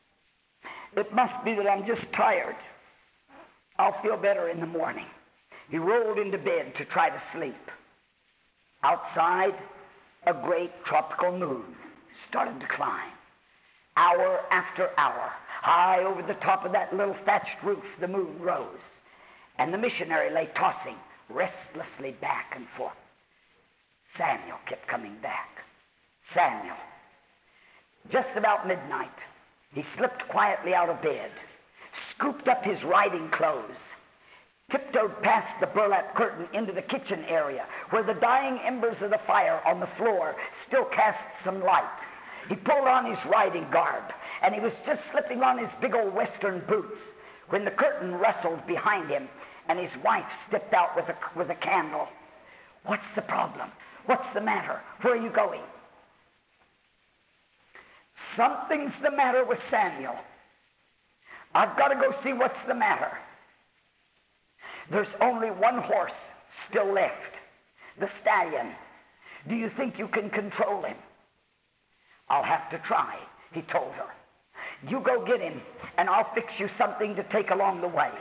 It must be that I'm just tired. I'll feel better in the morning. He rolled into bed to try to sleep. Outside, a great tropical moon started to climb. Hour after hour, high over the top of that little thatched roof, the moon rose, and the missionary lay tossing restlessly back and forth. Samuel kept coming back. Samuel. Just about midnight, he slipped quietly out of bed, scooped up his riding clothes, tiptoed past the burlap curtain into the kitchen area where the dying embers of the fire on the floor still cast some light. He pulled on his riding garb, and he was just slipping on his big old western boots when the curtain rustled behind him, and his wife stepped out with a, with a candle. "What's the problem? What's the matter? Where are you going?" "Something's the matter with Samuel. I've got to go see what's the matter. There's only one horse still left, the stallion. Do you think you can control him?" "I'll have to try," he told her. "You go get him, and I'll fix you something to take along the way."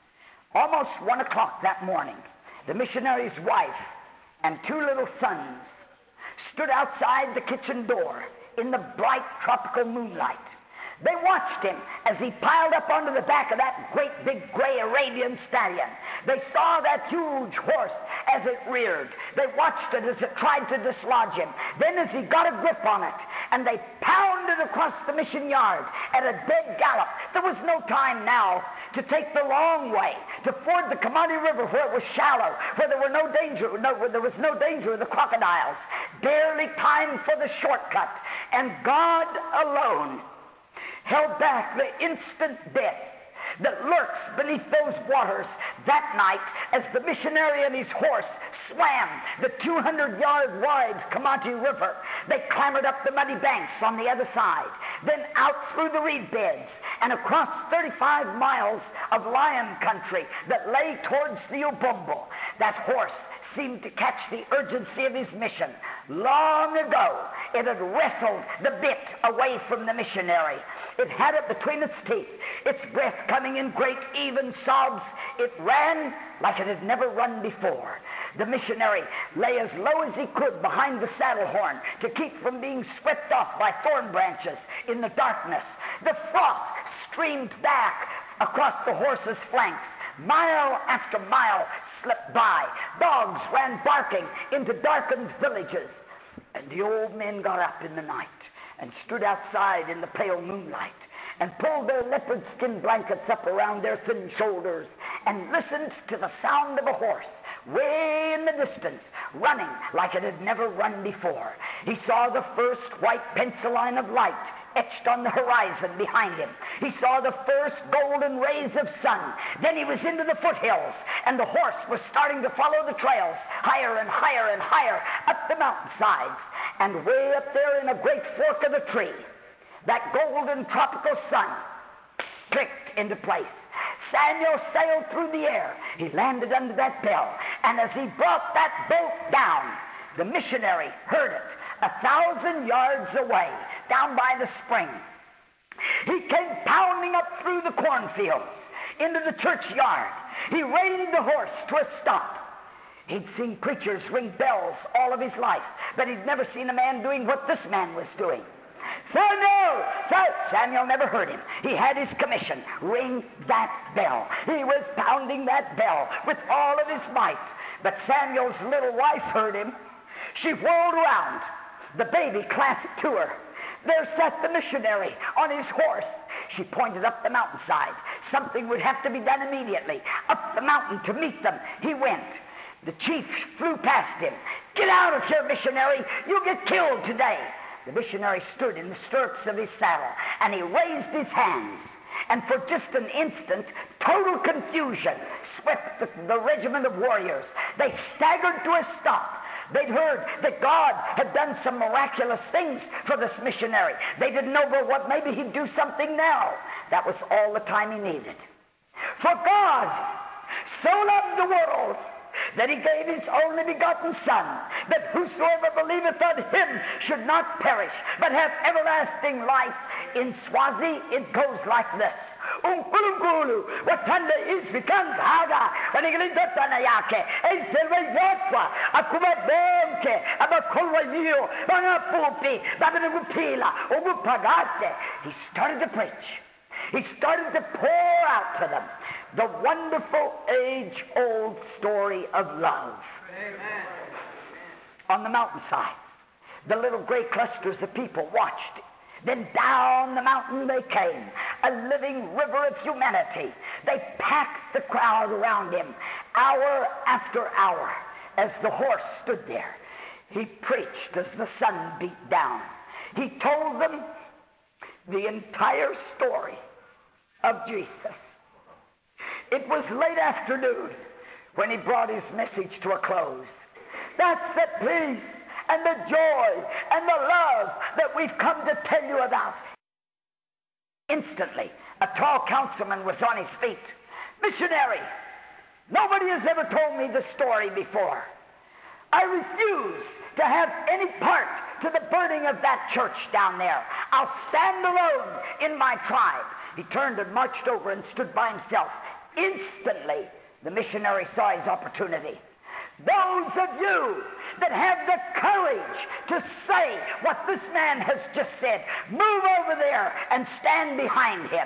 Almost one o'clock that morning, the missionary's wife and two little sons stood outside the kitchen door in the bright tropical moonlight. They watched him as he piled up onto the back of that great big gray Arabian stallion. They saw that huge horse as it reared. They watched it as it tried to dislodge him. Then as he got a grip on it, and they pounded across the mission yard at a dead gallop. There was no time now to take the long way, to ford the Kamani River where it was shallow, where there were no danger, no, where there was no danger of the crocodiles. Barely time for the shortcut. And God alone held back the instant death that lurks beneath those waters that night as the missionary and his horse swam the two hundred yard wide Kamati River. They clambered up the muddy banks on the other side, then out through the reed beds and across thirty-five miles of lion country that lay towards the Ubumbo. That horse seemed to catch the urgency of his mission. Long ago, it had wrestled the bit away from the missionary. It had it between its teeth, its breath coming in great even sobs. It ran like it had never run before. The missionary lay as low as he could behind the saddle horn to keep from being swept off by thorn branches in the darkness. The froth streamed back across the horse's flanks. Mile after mile slipped by. Dogs ran barking into darkened villages. And the old men got up in the night and stood outside in the pale moonlight and pulled their leopard skin blankets up around their thin shoulders and listened to the sound of a horse way in the distance, running like it had never run before. He saw the first white pencil line of light etched on the horizon behind him. He saw the first golden rays of sun. Then he was into the foothills, and the horse was starting to follow the trails, higher and higher and higher up the mountainsides. And way up there in a great fork of the tree, that golden tropical sun clicked into place. Samuel sailed through the air. He landed under that bell, and as he brought that bolt down, the missionary heard it a thousand yards away, down by the spring. He came pounding up through the cornfields into the churchyard. He reined the horse to a stop. He'd seen preachers ring bells all of his life, but he'd never seen a man doing what this man was doing. Samuel! Samuel never heard him. He had his commission. Ring that bell. He was pounding that bell with all of his might. But Samuel's little wife heard him. She whirled around, the baby clasped to her. There sat the missionary on his horse. She pointed up the mountainside. Something would have to be done immediately. Up the mountain to meet them he went. The chief flew past him. "Get out of here, missionary! You'll get killed today!" The missionary stood in the stirrups of his saddle, and he raised his hands. And for just an instant, total confusion swept the, the regiment of warriors. They staggered to a stop. They'd heard that God had done some miraculous things for this missionary. They didn't know, well, what, maybe he'd do something now. That was all the time he needed. For God so loved the world that he gave his only begotten Son, that whosoever believeth on him should not perish, but have everlasting life. In Swazi, it goes like this. Unkulunkulu watanda isvikanza haga wanigilindotana yake eiselweyotwa akubabonke abakolwayiyo bangapupi babanugupila ugupagate. He started to preach. He started to pour out to them the wonderful age-old story of love. Amen. On the mountainside, the little gray clusters of people watched it. Then down the mountain they came, a living river of humanity. They packed the crowd around him, hour after hour, as the horse stood there. He preached as the sun beat down. He told them the entire story of Jesus. It was late afternoon when he brought his message to a close. That's the peace and the joy and the love that we've come to tell you about. Instantly, a tall councilman was on his feet. Missionary, nobody has ever told me the story before. I refuse to have any part to the burning of that church down there. I'll stand alone in my tribe. He turned and marched over and stood by himself. Instantly, the missionary saw his opportunity. Those of you that have the courage to say what this man has just said, move over there and stand behind him.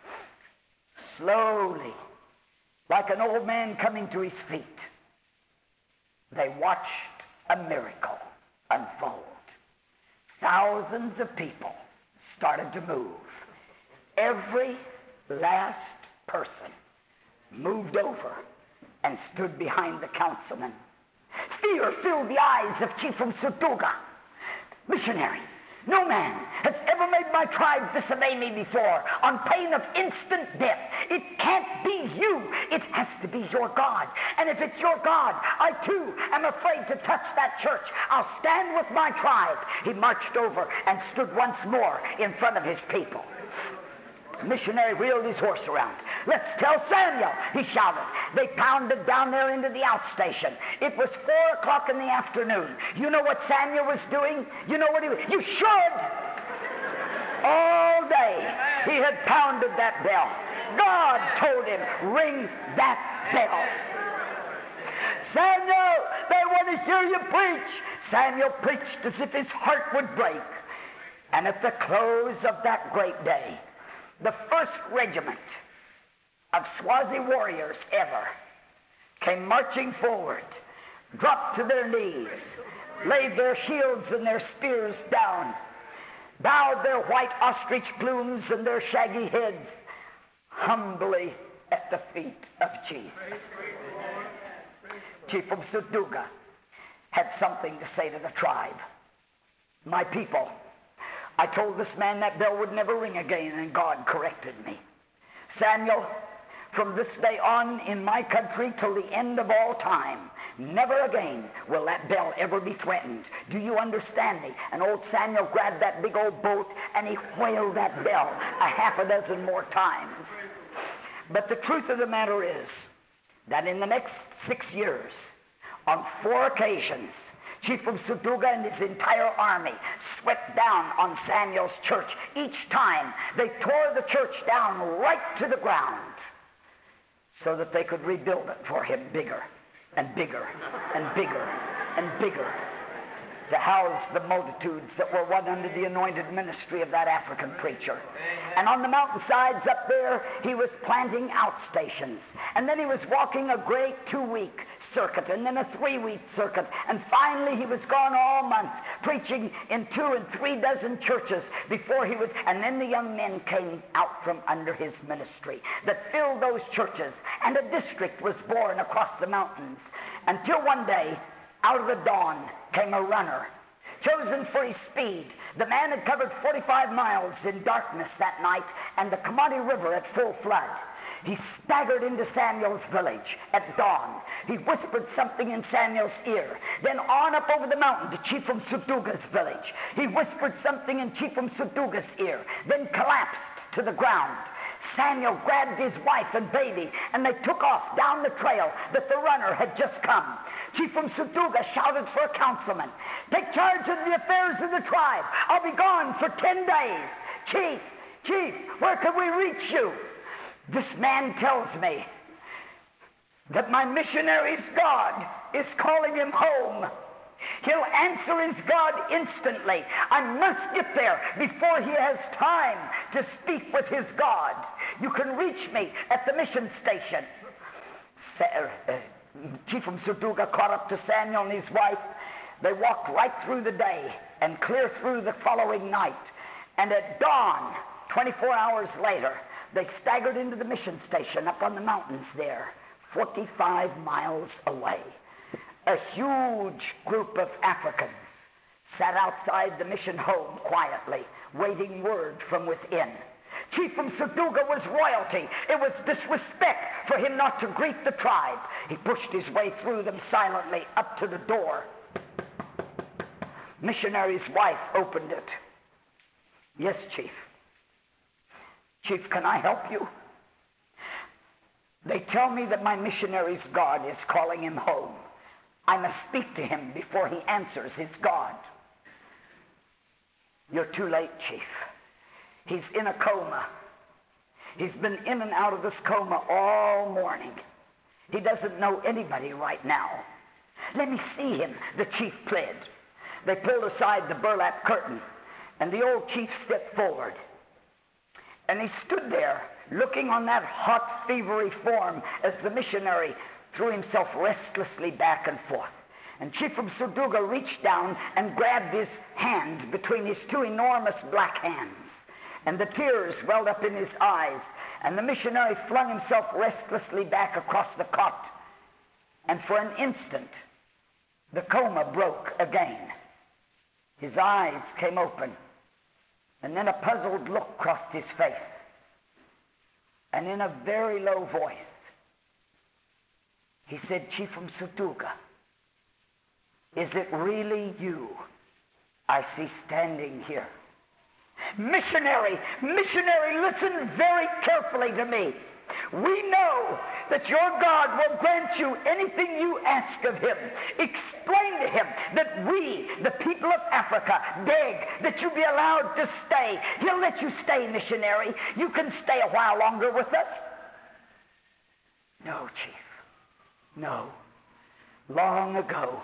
Slowly, like an old man coming to his feet, they watched a miracle unfold. Thousands of people started to move. Every last person moved over and stood behind the councilman. Fear filled the eyes of Chief Sutuga. Missionary, no man has ever made my tribe disobey me before on pain of instant death. It can't be you. It has to be your God. And if it's your God, I too am afraid to touch that church. I'll stand with my tribe. He marched over and stood once more in front of his people. The missionary wheeled his horse around. Let's tell Samuel, he shouted. They pounded down there into the outstation. It was four o'clock in the afternoon. You know what Samuel was doing? You know what he was? You should! All day he had pounded that bell. God told him, ring that bell. Samuel, they want to hear you preach. Samuel preached as if his heart would break. And at the close of that great day, the first regiment of Swazi warriors ever came marching forward, dropped to their knees, laid their shields and their spears down, bowed their white ostrich plumes and their shaggy heads humbly at the feet of Jesus. Chief of Sutuga had something to say to the tribe. My people, I told this man that bell would never ring again, and God corrected me. Samuel, from this day on in my country till the end of all time, never again will that bell ever be threatened. Do you understand me? And old Samuel grabbed that big old boat and he whaled that bell a half a dozen more times. But the truth of the matter is that in the next six years, on four occasions, Chief of Sutuga and his entire army swept down on Samuel's church. Each time they tore the church down right to the ground so that they could rebuild it for him bigger and bigger and bigger and bigger to house the multitudes that were one under the anointed ministry of that African preacher. And on the mountainsides up there, he was planting outstations. And then he was walking a great two-week circuit, and then a three-week circuit, and finally he was gone all month preaching in two and three dozen churches before he would, and then the young men came out from under his ministry that filled those churches, and a district was born across the mountains, until one day, out of the dawn came a runner, chosen for his speed. The man had covered forty-five miles in darkness that night, and the Kamadi River at full flood. He staggered into Samuel's village at dawn. He whispered something in Samuel's ear. Then on up over the mountain to Chief of Sutuga's village. He whispered something in Chief of Sutuga's ear. Then collapsed to the ground. Samuel grabbed his wife and baby, and they took off down the trail that the runner had just come. Chief from Sutuga shouted for a councilman. Take charge of the affairs of the tribe. I'll be gone for ten days. Chief, Chief, where can we reach you? This man tells me that my missionary's God is calling him home. He'll answer his God instantly. I must get there before he has time to speak with his God. You can reach me at the mission station. Sa- uh, Chief from Sutuga caught up to Samuel and his wife. They walked right through the day and clear through the following night. And at dawn, twenty-four hours later, they staggered into the mission station up on the mountains there, forty-five miles away. A huge group of Africans sat outside the mission home quietly, waiting word from within. Chief from Sutuga was royalty. It was disrespect for him not to greet the tribe. He pushed his way through them silently up to the door. Missionary's wife opened it. Yes, Chief. Chief, can I help you? They tell me that my missionary's God is calling him home. I must speak to him before he answers his God. You're too late, Chief. He's in a coma. He's been in and out of this coma all morning. He doesn't know anybody right now. Let me see him, the chief pled. They pulled aside the burlap curtain, and the old chief stepped forward. And he stood there, looking on that hot, fevery form as the missionary threw himself restlessly back and forth. And Chief from Sutuga reached down and grabbed his hand between his two enormous black hands. And the tears welled up in his eyes. And the missionary flung himself restlessly back across the cot. And for an instant, the coma broke again. His eyes came open. And then a puzzled look crossed his face. And in a very low voice, he said, Chief from Sutuga, is it really you I see standing here? Missionary, missionary, listen very carefully to me. We know that your God will grant you anything you ask of him. Explain to him that we, the people of Africa, beg that you be allowed to stay. He'll let you stay, missionary. You can stay a while longer with us. No, Chief. No. Long ago,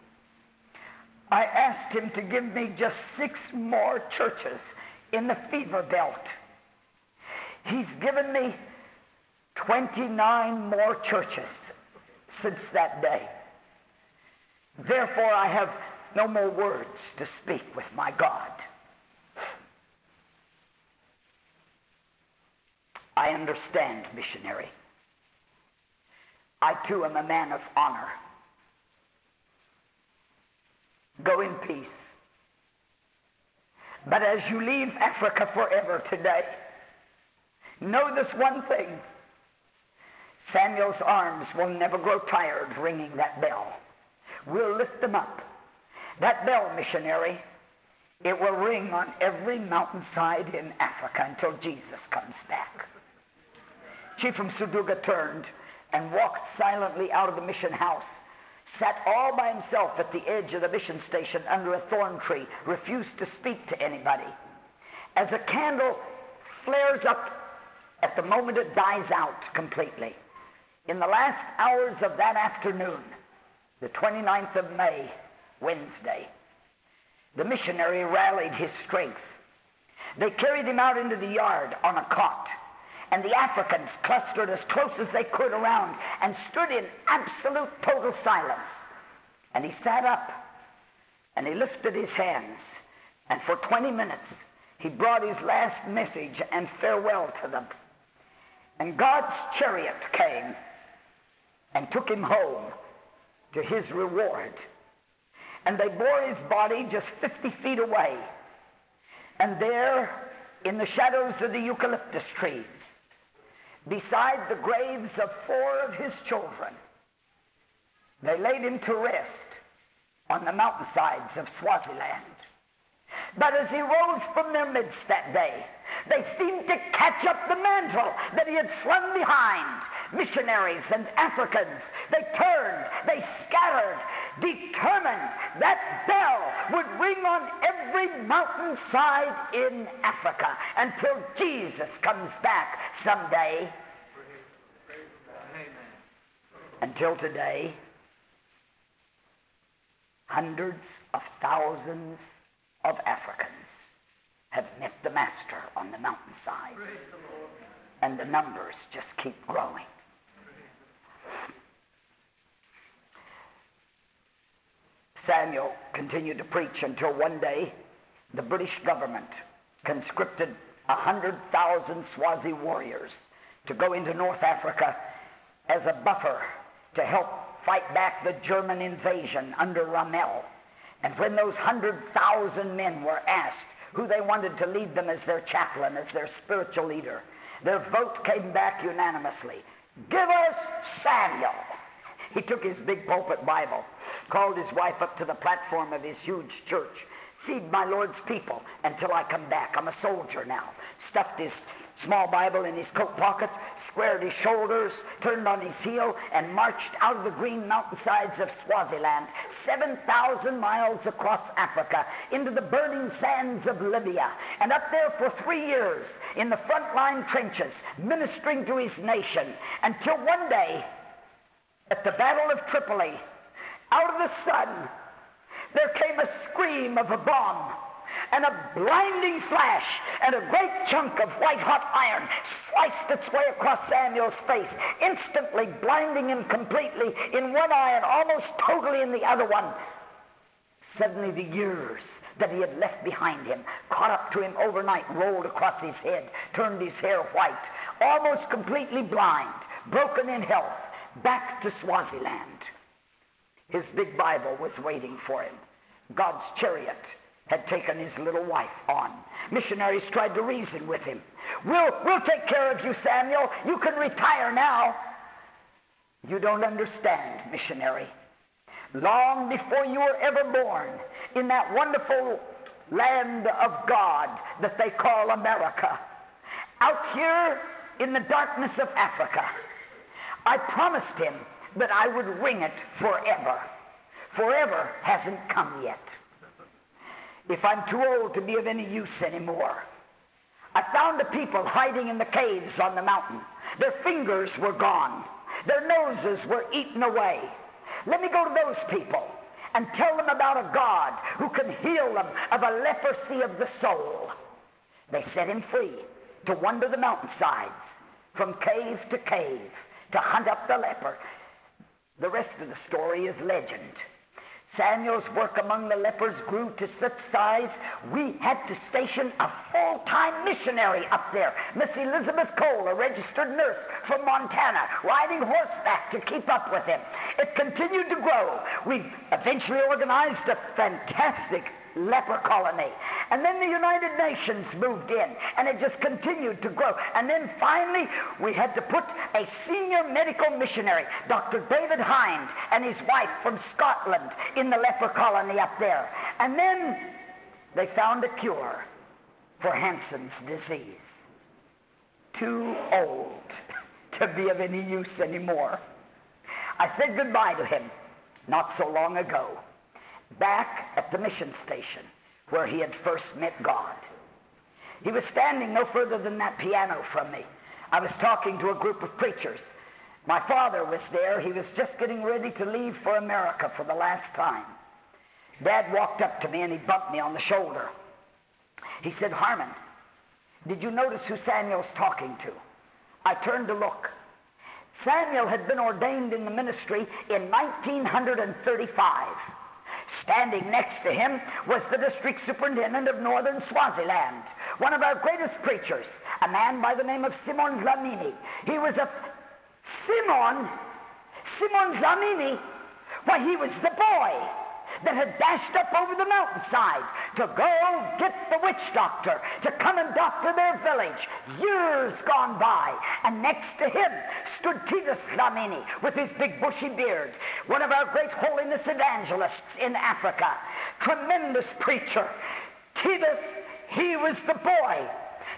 I asked him to give me just six more churches in the fever belt. He's given me twenty-nine more churches since that day. Therefore, I have no more words to speak with my God. I understand, missionary. I too am a man of honor. Go in peace. But as you leave Africa forever today, know this one thing. Samuel's arms will never grow tired ringing that bell. We'll lift them up. That bell, missionary, it will ring on every mountainside in Africa until Jesus comes back. Chief from Sutuga turned and walked silently out of the mission house, sat all by himself at the edge of the mission station under a thorn tree, refused to speak to anybody. As a candle flares up at the moment it dies out completely, in the last hours of that afternoon, the twenty-ninth of May, Wednesday, the missionary rallied his strength. They carried him out into the yard on a cot, and the Africans clustered as close as they could around and stood in absolute total silence. And he sat up, and he lifted his hands, and for twenty minutes he brought his last message and farewell to them. And God's chariot came and took him home to his reward. And they bore his body just fifty feet away. And there, in the shadows of the eucalyptus trees, beside the graves of four of his children, they laid him to rest on the mountainsides of Swaziland. But as he rose from their midst that day, They seemed to catch up the mantle that he had flung behind. Missionaries and Africans, they turned, they scattered, determined that bell would ring on every mountainside in Africa until Jesus comes back someday. Until today, hundreds of thousands of Africans have met the Master on the mountainside. And the numbers just keep growing. Samuel continued to preach until one day the British government conscripted a hundred thousand Swazi warriors to go into North Africa as a buffer to help fight back the German invasion under Rommel. And when those hundred thousand men were asked who they wanted to lead them as their chaplain, as their spiritual leader, their vote came back unanimously. Give us Samuel. He took his big pulpit Bible, called his wife up to the platform of his huge church. Feed my Lord's people until I come back. I'm a soldier now. Stuffed his small Bible in his coat pocket, squared his shoulders, turned on his heel, and marched out of the green mountainsides of Swaziland, seven thousand miles across Africa, into the burning sands of Libya, and up there for three years in the front-line trenches, ministering to his nation, until one day, at the Battle of Tripoli, out of the sun, there came a scream of a bomb, and a blinding flash, and a great chunk of white-hot iron sliced its way across Samuel's face, instantly blinding him completely in one eye and almost totally in the other one. Suddenly the years that he had left behind him caught up to him overnight, rolled across his head, turned his hair white, almost completely blind, broken in health, back to Swaziland. His big Bible was waiting for him. God's chariot had taken his little wife on. Missionaries tried to reason with him. We'll, we'll take care of you, Samuel. You can retire now. You don't understand, missionary. Long before you were ever born, in that wonderful land of God that they call America, out here in the darkness of Africa, I promised him that I would ring it forever. Forever hasn't come yet. If I'm too old to be of any use anymore, I found the people hiding in the caves on the mountain. Their fingers were gone. Their noses were eaten away. Let me go to those people and tell them about a God who can heal them of a leprosy of the soul. They set him free to wander the mountainsides, from cave to cave, to hunt up the leper. The rest of the story is legend. Samuel's work among the lepers grew to such size, we had to station a full-time missionary up there, Miss Elizabeth Cole, a registered nurse from Montana, riding horseback to keep up with him. It continued to grow. We eventually organized a fantastic leper colony. And then the United Nations moved in, and it just continued to grow. And then finally, we had to put a senior medical missionary, Doctor David Hines, and his wife from Scotland in the leper colony up there. And then they found a cure for Hansen's disease. Too old to be of any use anymore. I said goodbye to him not so long ago, back at the mission station where he had first met God. He was standing no further than that piano from me. I was talking to a group of preachers. My father was there. He was just getting ready to leave for America for the last time. Dad walked up to me and he bumped me on the shoulder. He said, "Harmon, did you notice who Samuel's talking to?" I turned to look. Samuel had been ordained in the ministry in nineteen thirty-five. Standing next to him was the district superintendent of northern Swaziland, one of our greatest preachers, a man by the name of Simon Dlamini. He was a... Simon? Simon Dlamini? Why, he was the boy that had dashed up over the mountainside to go get the witch doctor to come and doctor their village. Years gone by, and next to him stood Titus Dlamini with his big bushy beard, one of our great holiness evangelists in Africa. Tremendous preacher. Titus, he was the boy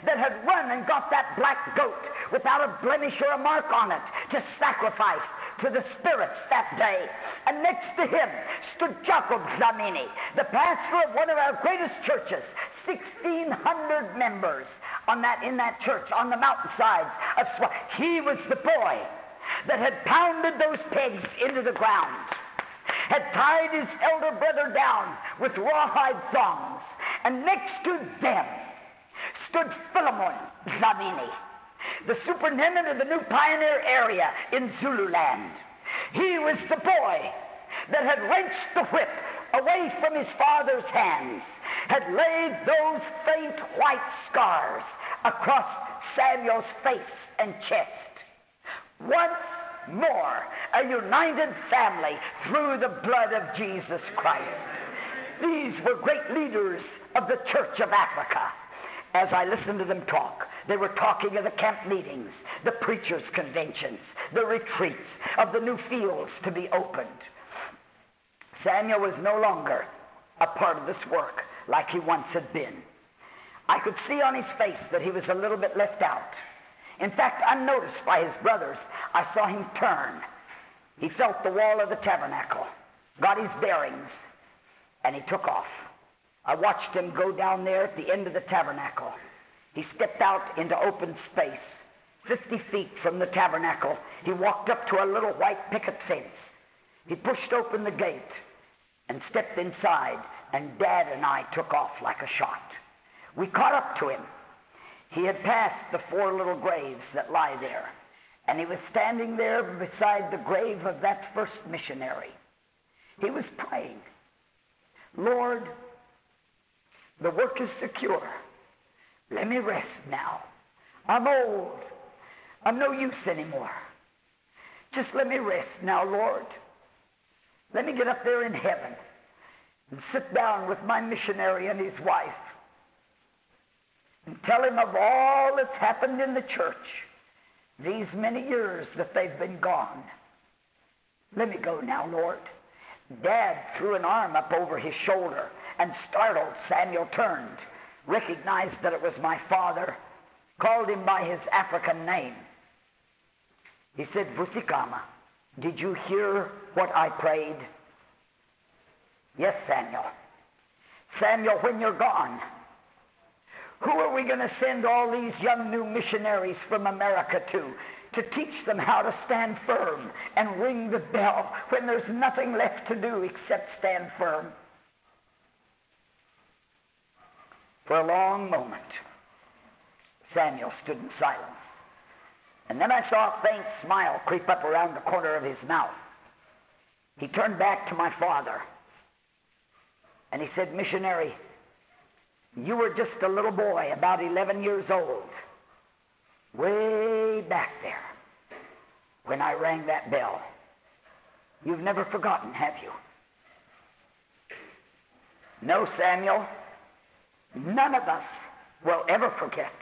that had run and got that black goat without a blemish or a mark on it to sacrifice to the spirits that day. And next to him stood Jacob Dlamini, the pastor of one of our greatest churches, sixteen hundred members on that, in that church on the mountainsides of Swa- He was the boy that had pounded those pegs into the ground, had tied his elder brother down with rawhide thongs, and next to them stood Philemon Dlamini, the superintendent of the new pioneer area in Zululand. He was the boy that had wrenched the whip away from his father's hands, had laid those faint white scars across Samuel's face and chest. Once more, a united family through the blood of Jesus Christ. These were great leaders of the Church of Africa. As I listened to them talk, they were talking of the camp meetings, the preachers' conventions, the retreats, of the new fields to be opened. Samuel was no longer a part of this work like he once had been. I could see on his face that he was a little bit left out. In fact, unnoticed by his brothers, I saw him turn. He felt the wall of the tabernacle, got his bearings, and he took off. I watched him go down there at the end of the tabernacle. He stepped out into open space. Fifty feet from the tabernacle, he walked up to a little white picket fence. He pushed open the gate and stepped inside, and Dad and I took off like a shot. We caught up to him. He had passed the four little graves that lie there, and he was standing there beside the grave of that first missionary. He was praying, Lord, the work is secure. Let me rest now. I'm old. I'm no use anymore. Just let me rest now, Lord. Let me get up there in heaven and sit down with my missionary and his wife and tell him of all that's happened in the church these many years that they've been gone. Let me go now, Lord. Dad threw an arm up over his shoulder, and startled, Samuel turned, recognized that it was my father, called him by his African name. He said, Vusikama, did you hear what I prayed? Yes, Samuel. Samuel, when you're gone, who are we going to send all these young new missionaries from America to, to teach them how to stand firm and ring the bell when there's nothing left to do except stand firm? For a long moment, Samuel stood in silence. And then I saw a faint smile creep up around the corner of his mouth. He turned back to my father, and he said, Missionary, you were just a little boy, about eleven years old, way back there, when I rang that bell. You've never forgotten, have you? No, Samuel. None of us will ever forget.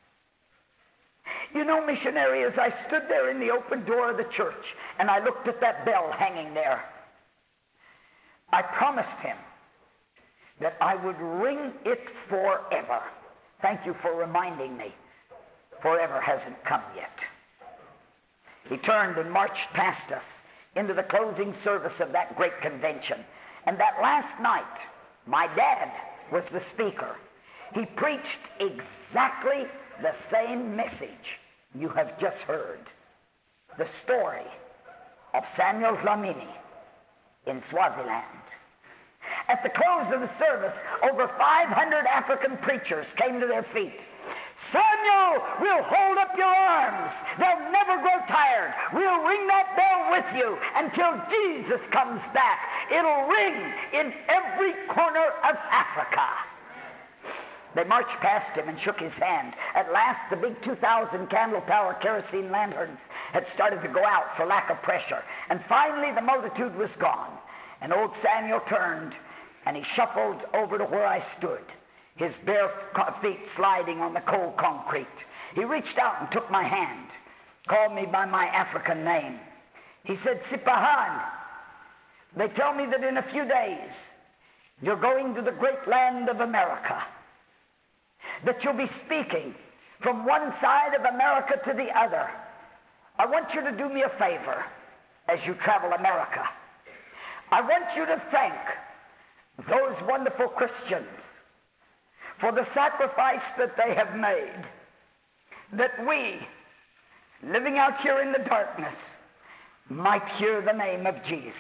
You know, missionary, as I stood there in the open door of the church and I looked at that bell hanging there, I promised him that I would ring it forever. Thank you for reminding me. Forever hasn't come yet. He turned and marched past us into the closing service of that great convention. And that last night, my dad was the speaker. He preached exactly the same message you have just heard. The story of Samuel Dlamini in Swaziland. At the close of the service, over five hundred African preachers came to their feet. Samuel, we'll hold up your arms. They'll never grow tired. We'll ring that bell with you until Jesus comes back. It'll ring in every corner of Africa. They marched past him and shook his hand. At last, the big two thousand candle power kerosene lanterns had started to go out for lack of pressure. And finally, the multitude was gone. And old Samuel turned, and he shuffled over to where I stood, his bare feet sliding on the cold concrete. He reached out and took my hand, called me by my African name. He said, Sipahan, they tell me that in a few days you're going to the great land of America, that you'll be speaking from one side of America to the other, I want you to do me a favor as you travel America. I want you to thank those wonderful Christians for the sacrifice that they have made, that we, living out here in the darkness, might hear the name of Jesus.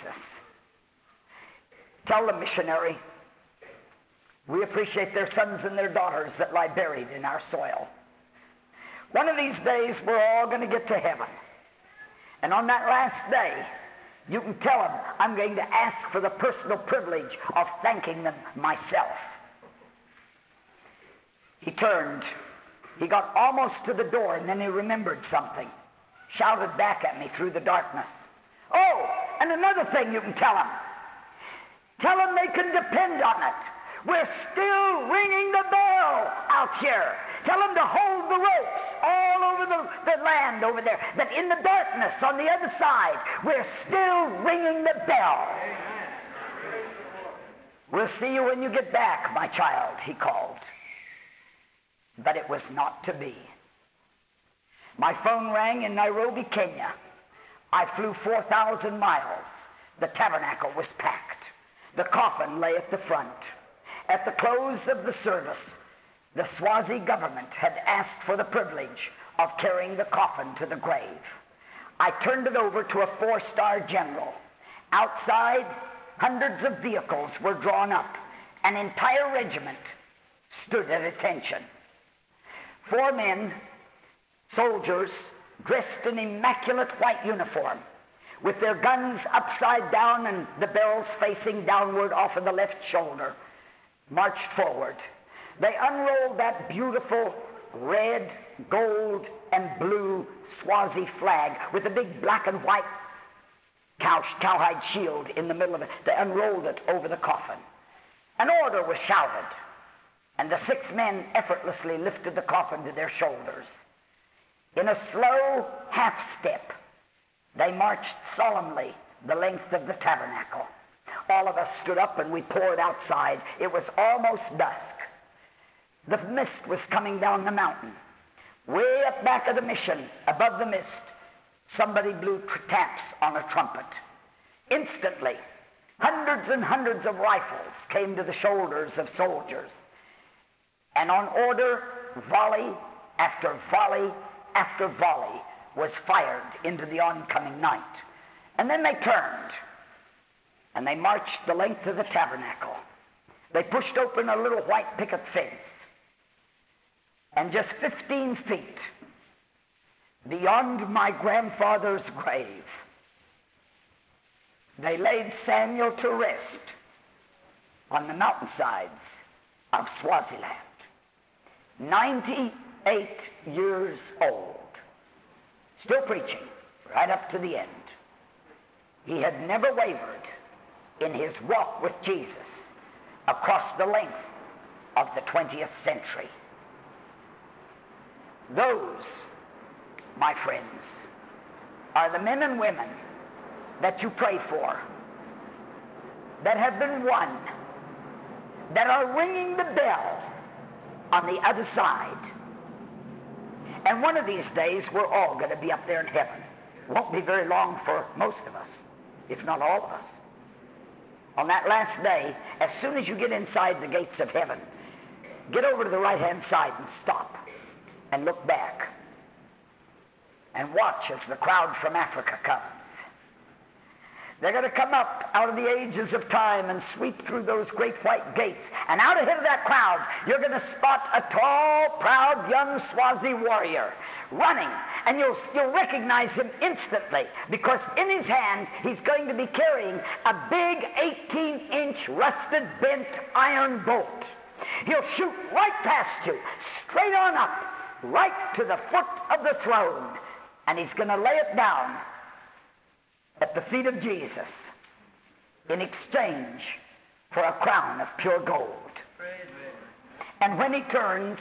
Tell the missionary, we appreciate their sons and their daughters that lie buried in our soil. One of these days, we're all going to get to heaven. And on that last day, you can tell them, I'm going to ask for the personal privilege of thanking them myself. He turned. He got almost to the door, and then he remembered something. Shouted back at me through the darkness. Oh, and another thing you can tell them. Tell them they can depend on it. We're still ringing the bell out here. Tell them to hold the ropes all over the, the land over there. That in the darkness on the other side, we're still ringing the bell. We'll see you when you get back, my child, he called. But it was not to be. My phone rang in Nairobi, Kenya. I flew four thousand miles. The tabernacle was packed. The coffin lay at the front. At the close of the service, the Swazi government had asked for the privilege of carrying the coffin to the grave. I turned it over to a four-star general. Outside, hundreds of vehicles were drawn up. An entire regiment stood at attention. Four men, soldiers, dressed in immaculate white uniform, with their guns upside down and the barrels facing downward off of the left shoulder, marched forward. They unrolled that beautiful red, gold, and blue Swazi flag with a big black and white cow, cowhide shield in the middle of it. They unrolled it over the coffin. An order was shouted, and the six men effortlessly lifted the coffin to their shoulders. In a slow half-step, they marched solemnly the length of the tabernacle. All of us stood up and we poured outside. It was almost dusk. The mist was coming down the mountain. Way up back of the mission, above the mist, somebody blew tr- taps on a trumpet. Instantly, hundreds and hundreds of rifles came to the shoulders of soldiers. And on order, volley after volley after volley was fired into the oncoming night. And then they turned, and they marched the length of the tabernacle. They pushed open a little white picket fence, and just fifteen feet beyond my grandfather's grave, they laid Samuel to rest on the mountainsides of Swaziland. ninety-eight years old, still preaching right up to the end. He had never wavered in his walk with Jesus across the length of the twentieth century. Those, my friends, are the men and women that you pray for, that have been won, that are ringing the bell on the other side. And one of these days, we're all going to be up there in heaven. Won't be very long for most of us, if not all of us. On that last day, as soon as you get inside the gates of heaven, get over to the right-hand side and stop and look back and watch as the crowd from Africa comes. They're going to come up out of the ages of time and sweep through those great white gates. And out ahead of that crowd, you're going to spot a tall, proud, young Swazi warrior running. And you'll, you'll recognize him instantly, because in his hand, he's going to be carrying a big eighteen-inch rusted bent iron bolt. He'll shoot right past you, straight on up, right to the foot of the throne. And he's going to lay it down at the feet of Jesus in exchange for a crown of pure gold. And when he turns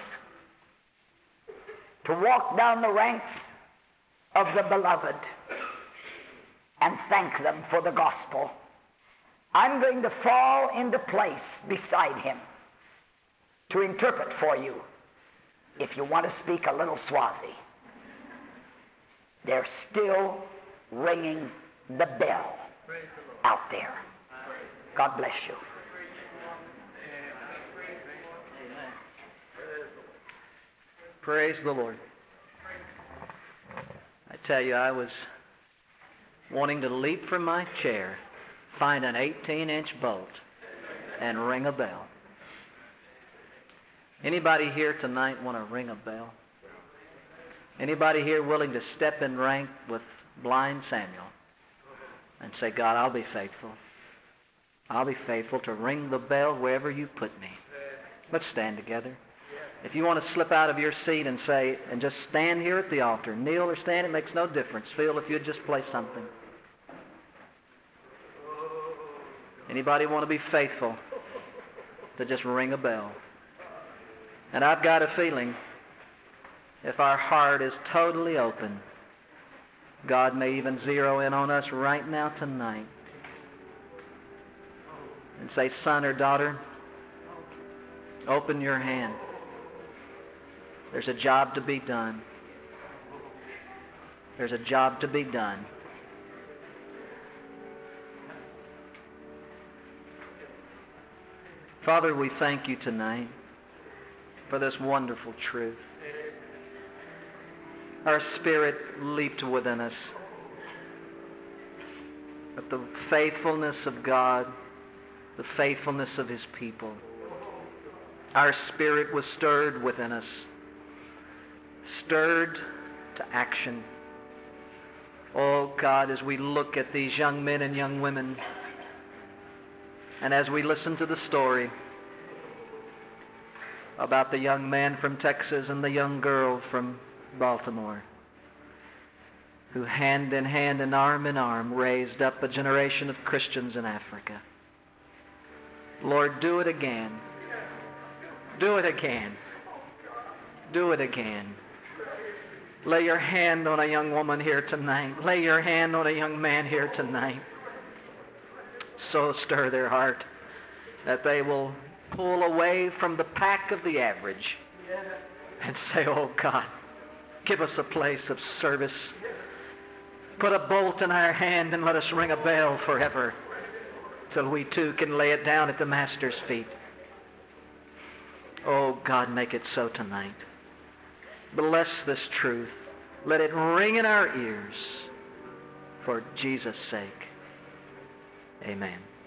to walk down the ranks of the beloved and thank them for the gospel, I'm going to fall into place beside him to interpret for you if you want to speak a little Swazi, they're still ringing the bell out there. God bless you. Praise the Lord. I tell you, I was wanting to leap from my chair, find an eighteen-inch bolt, and ring a bell. Anybody here tonight want to ring a bell? Anybody here willing to step in rank with blind Samuel and say, God, I'll be faithful. I'll be faithful to ring the bell wherever you put me. Let's stand together. If you want to slip out of your seat and say, and just stand here at the altar, kneel or stand, it makes no difference. Feel if you'd just play something. Anybody want to be faithful to just ring a bell? And I've got a feeling if our heart is totally open, God may even zero in on us right now tonight and say, son or daughter, open your hand. There's a job to be done. There's a job to be done. Father, we thank you tonight for this wonderful truth. Our spirit leaped within us at the faithfulness of God, the faithfulness of His people. Our spirit was stirred within us, stirred to action. Oh God, as we look at these young men and young women, and as we listen to the story about the young man from Texas and the young girl from Baltimore, who hand in hand and arm in arm raised up a generation of Christians in Africa. Lord, do it again. Do it again. Do it again. Lay your hand on a young woman here tonight. Lay your hand on a young man here tonight. So stir their heart that they will pull away from the pack of the average and say, oh God, give us a place of service. Put a bolt in our hand and let us ring a bell forever till we too can lay it down at the Master's feet. Oh God, make it so tonight. Bless this truth. Let it ring in our ears for Jesus' sake. Amen.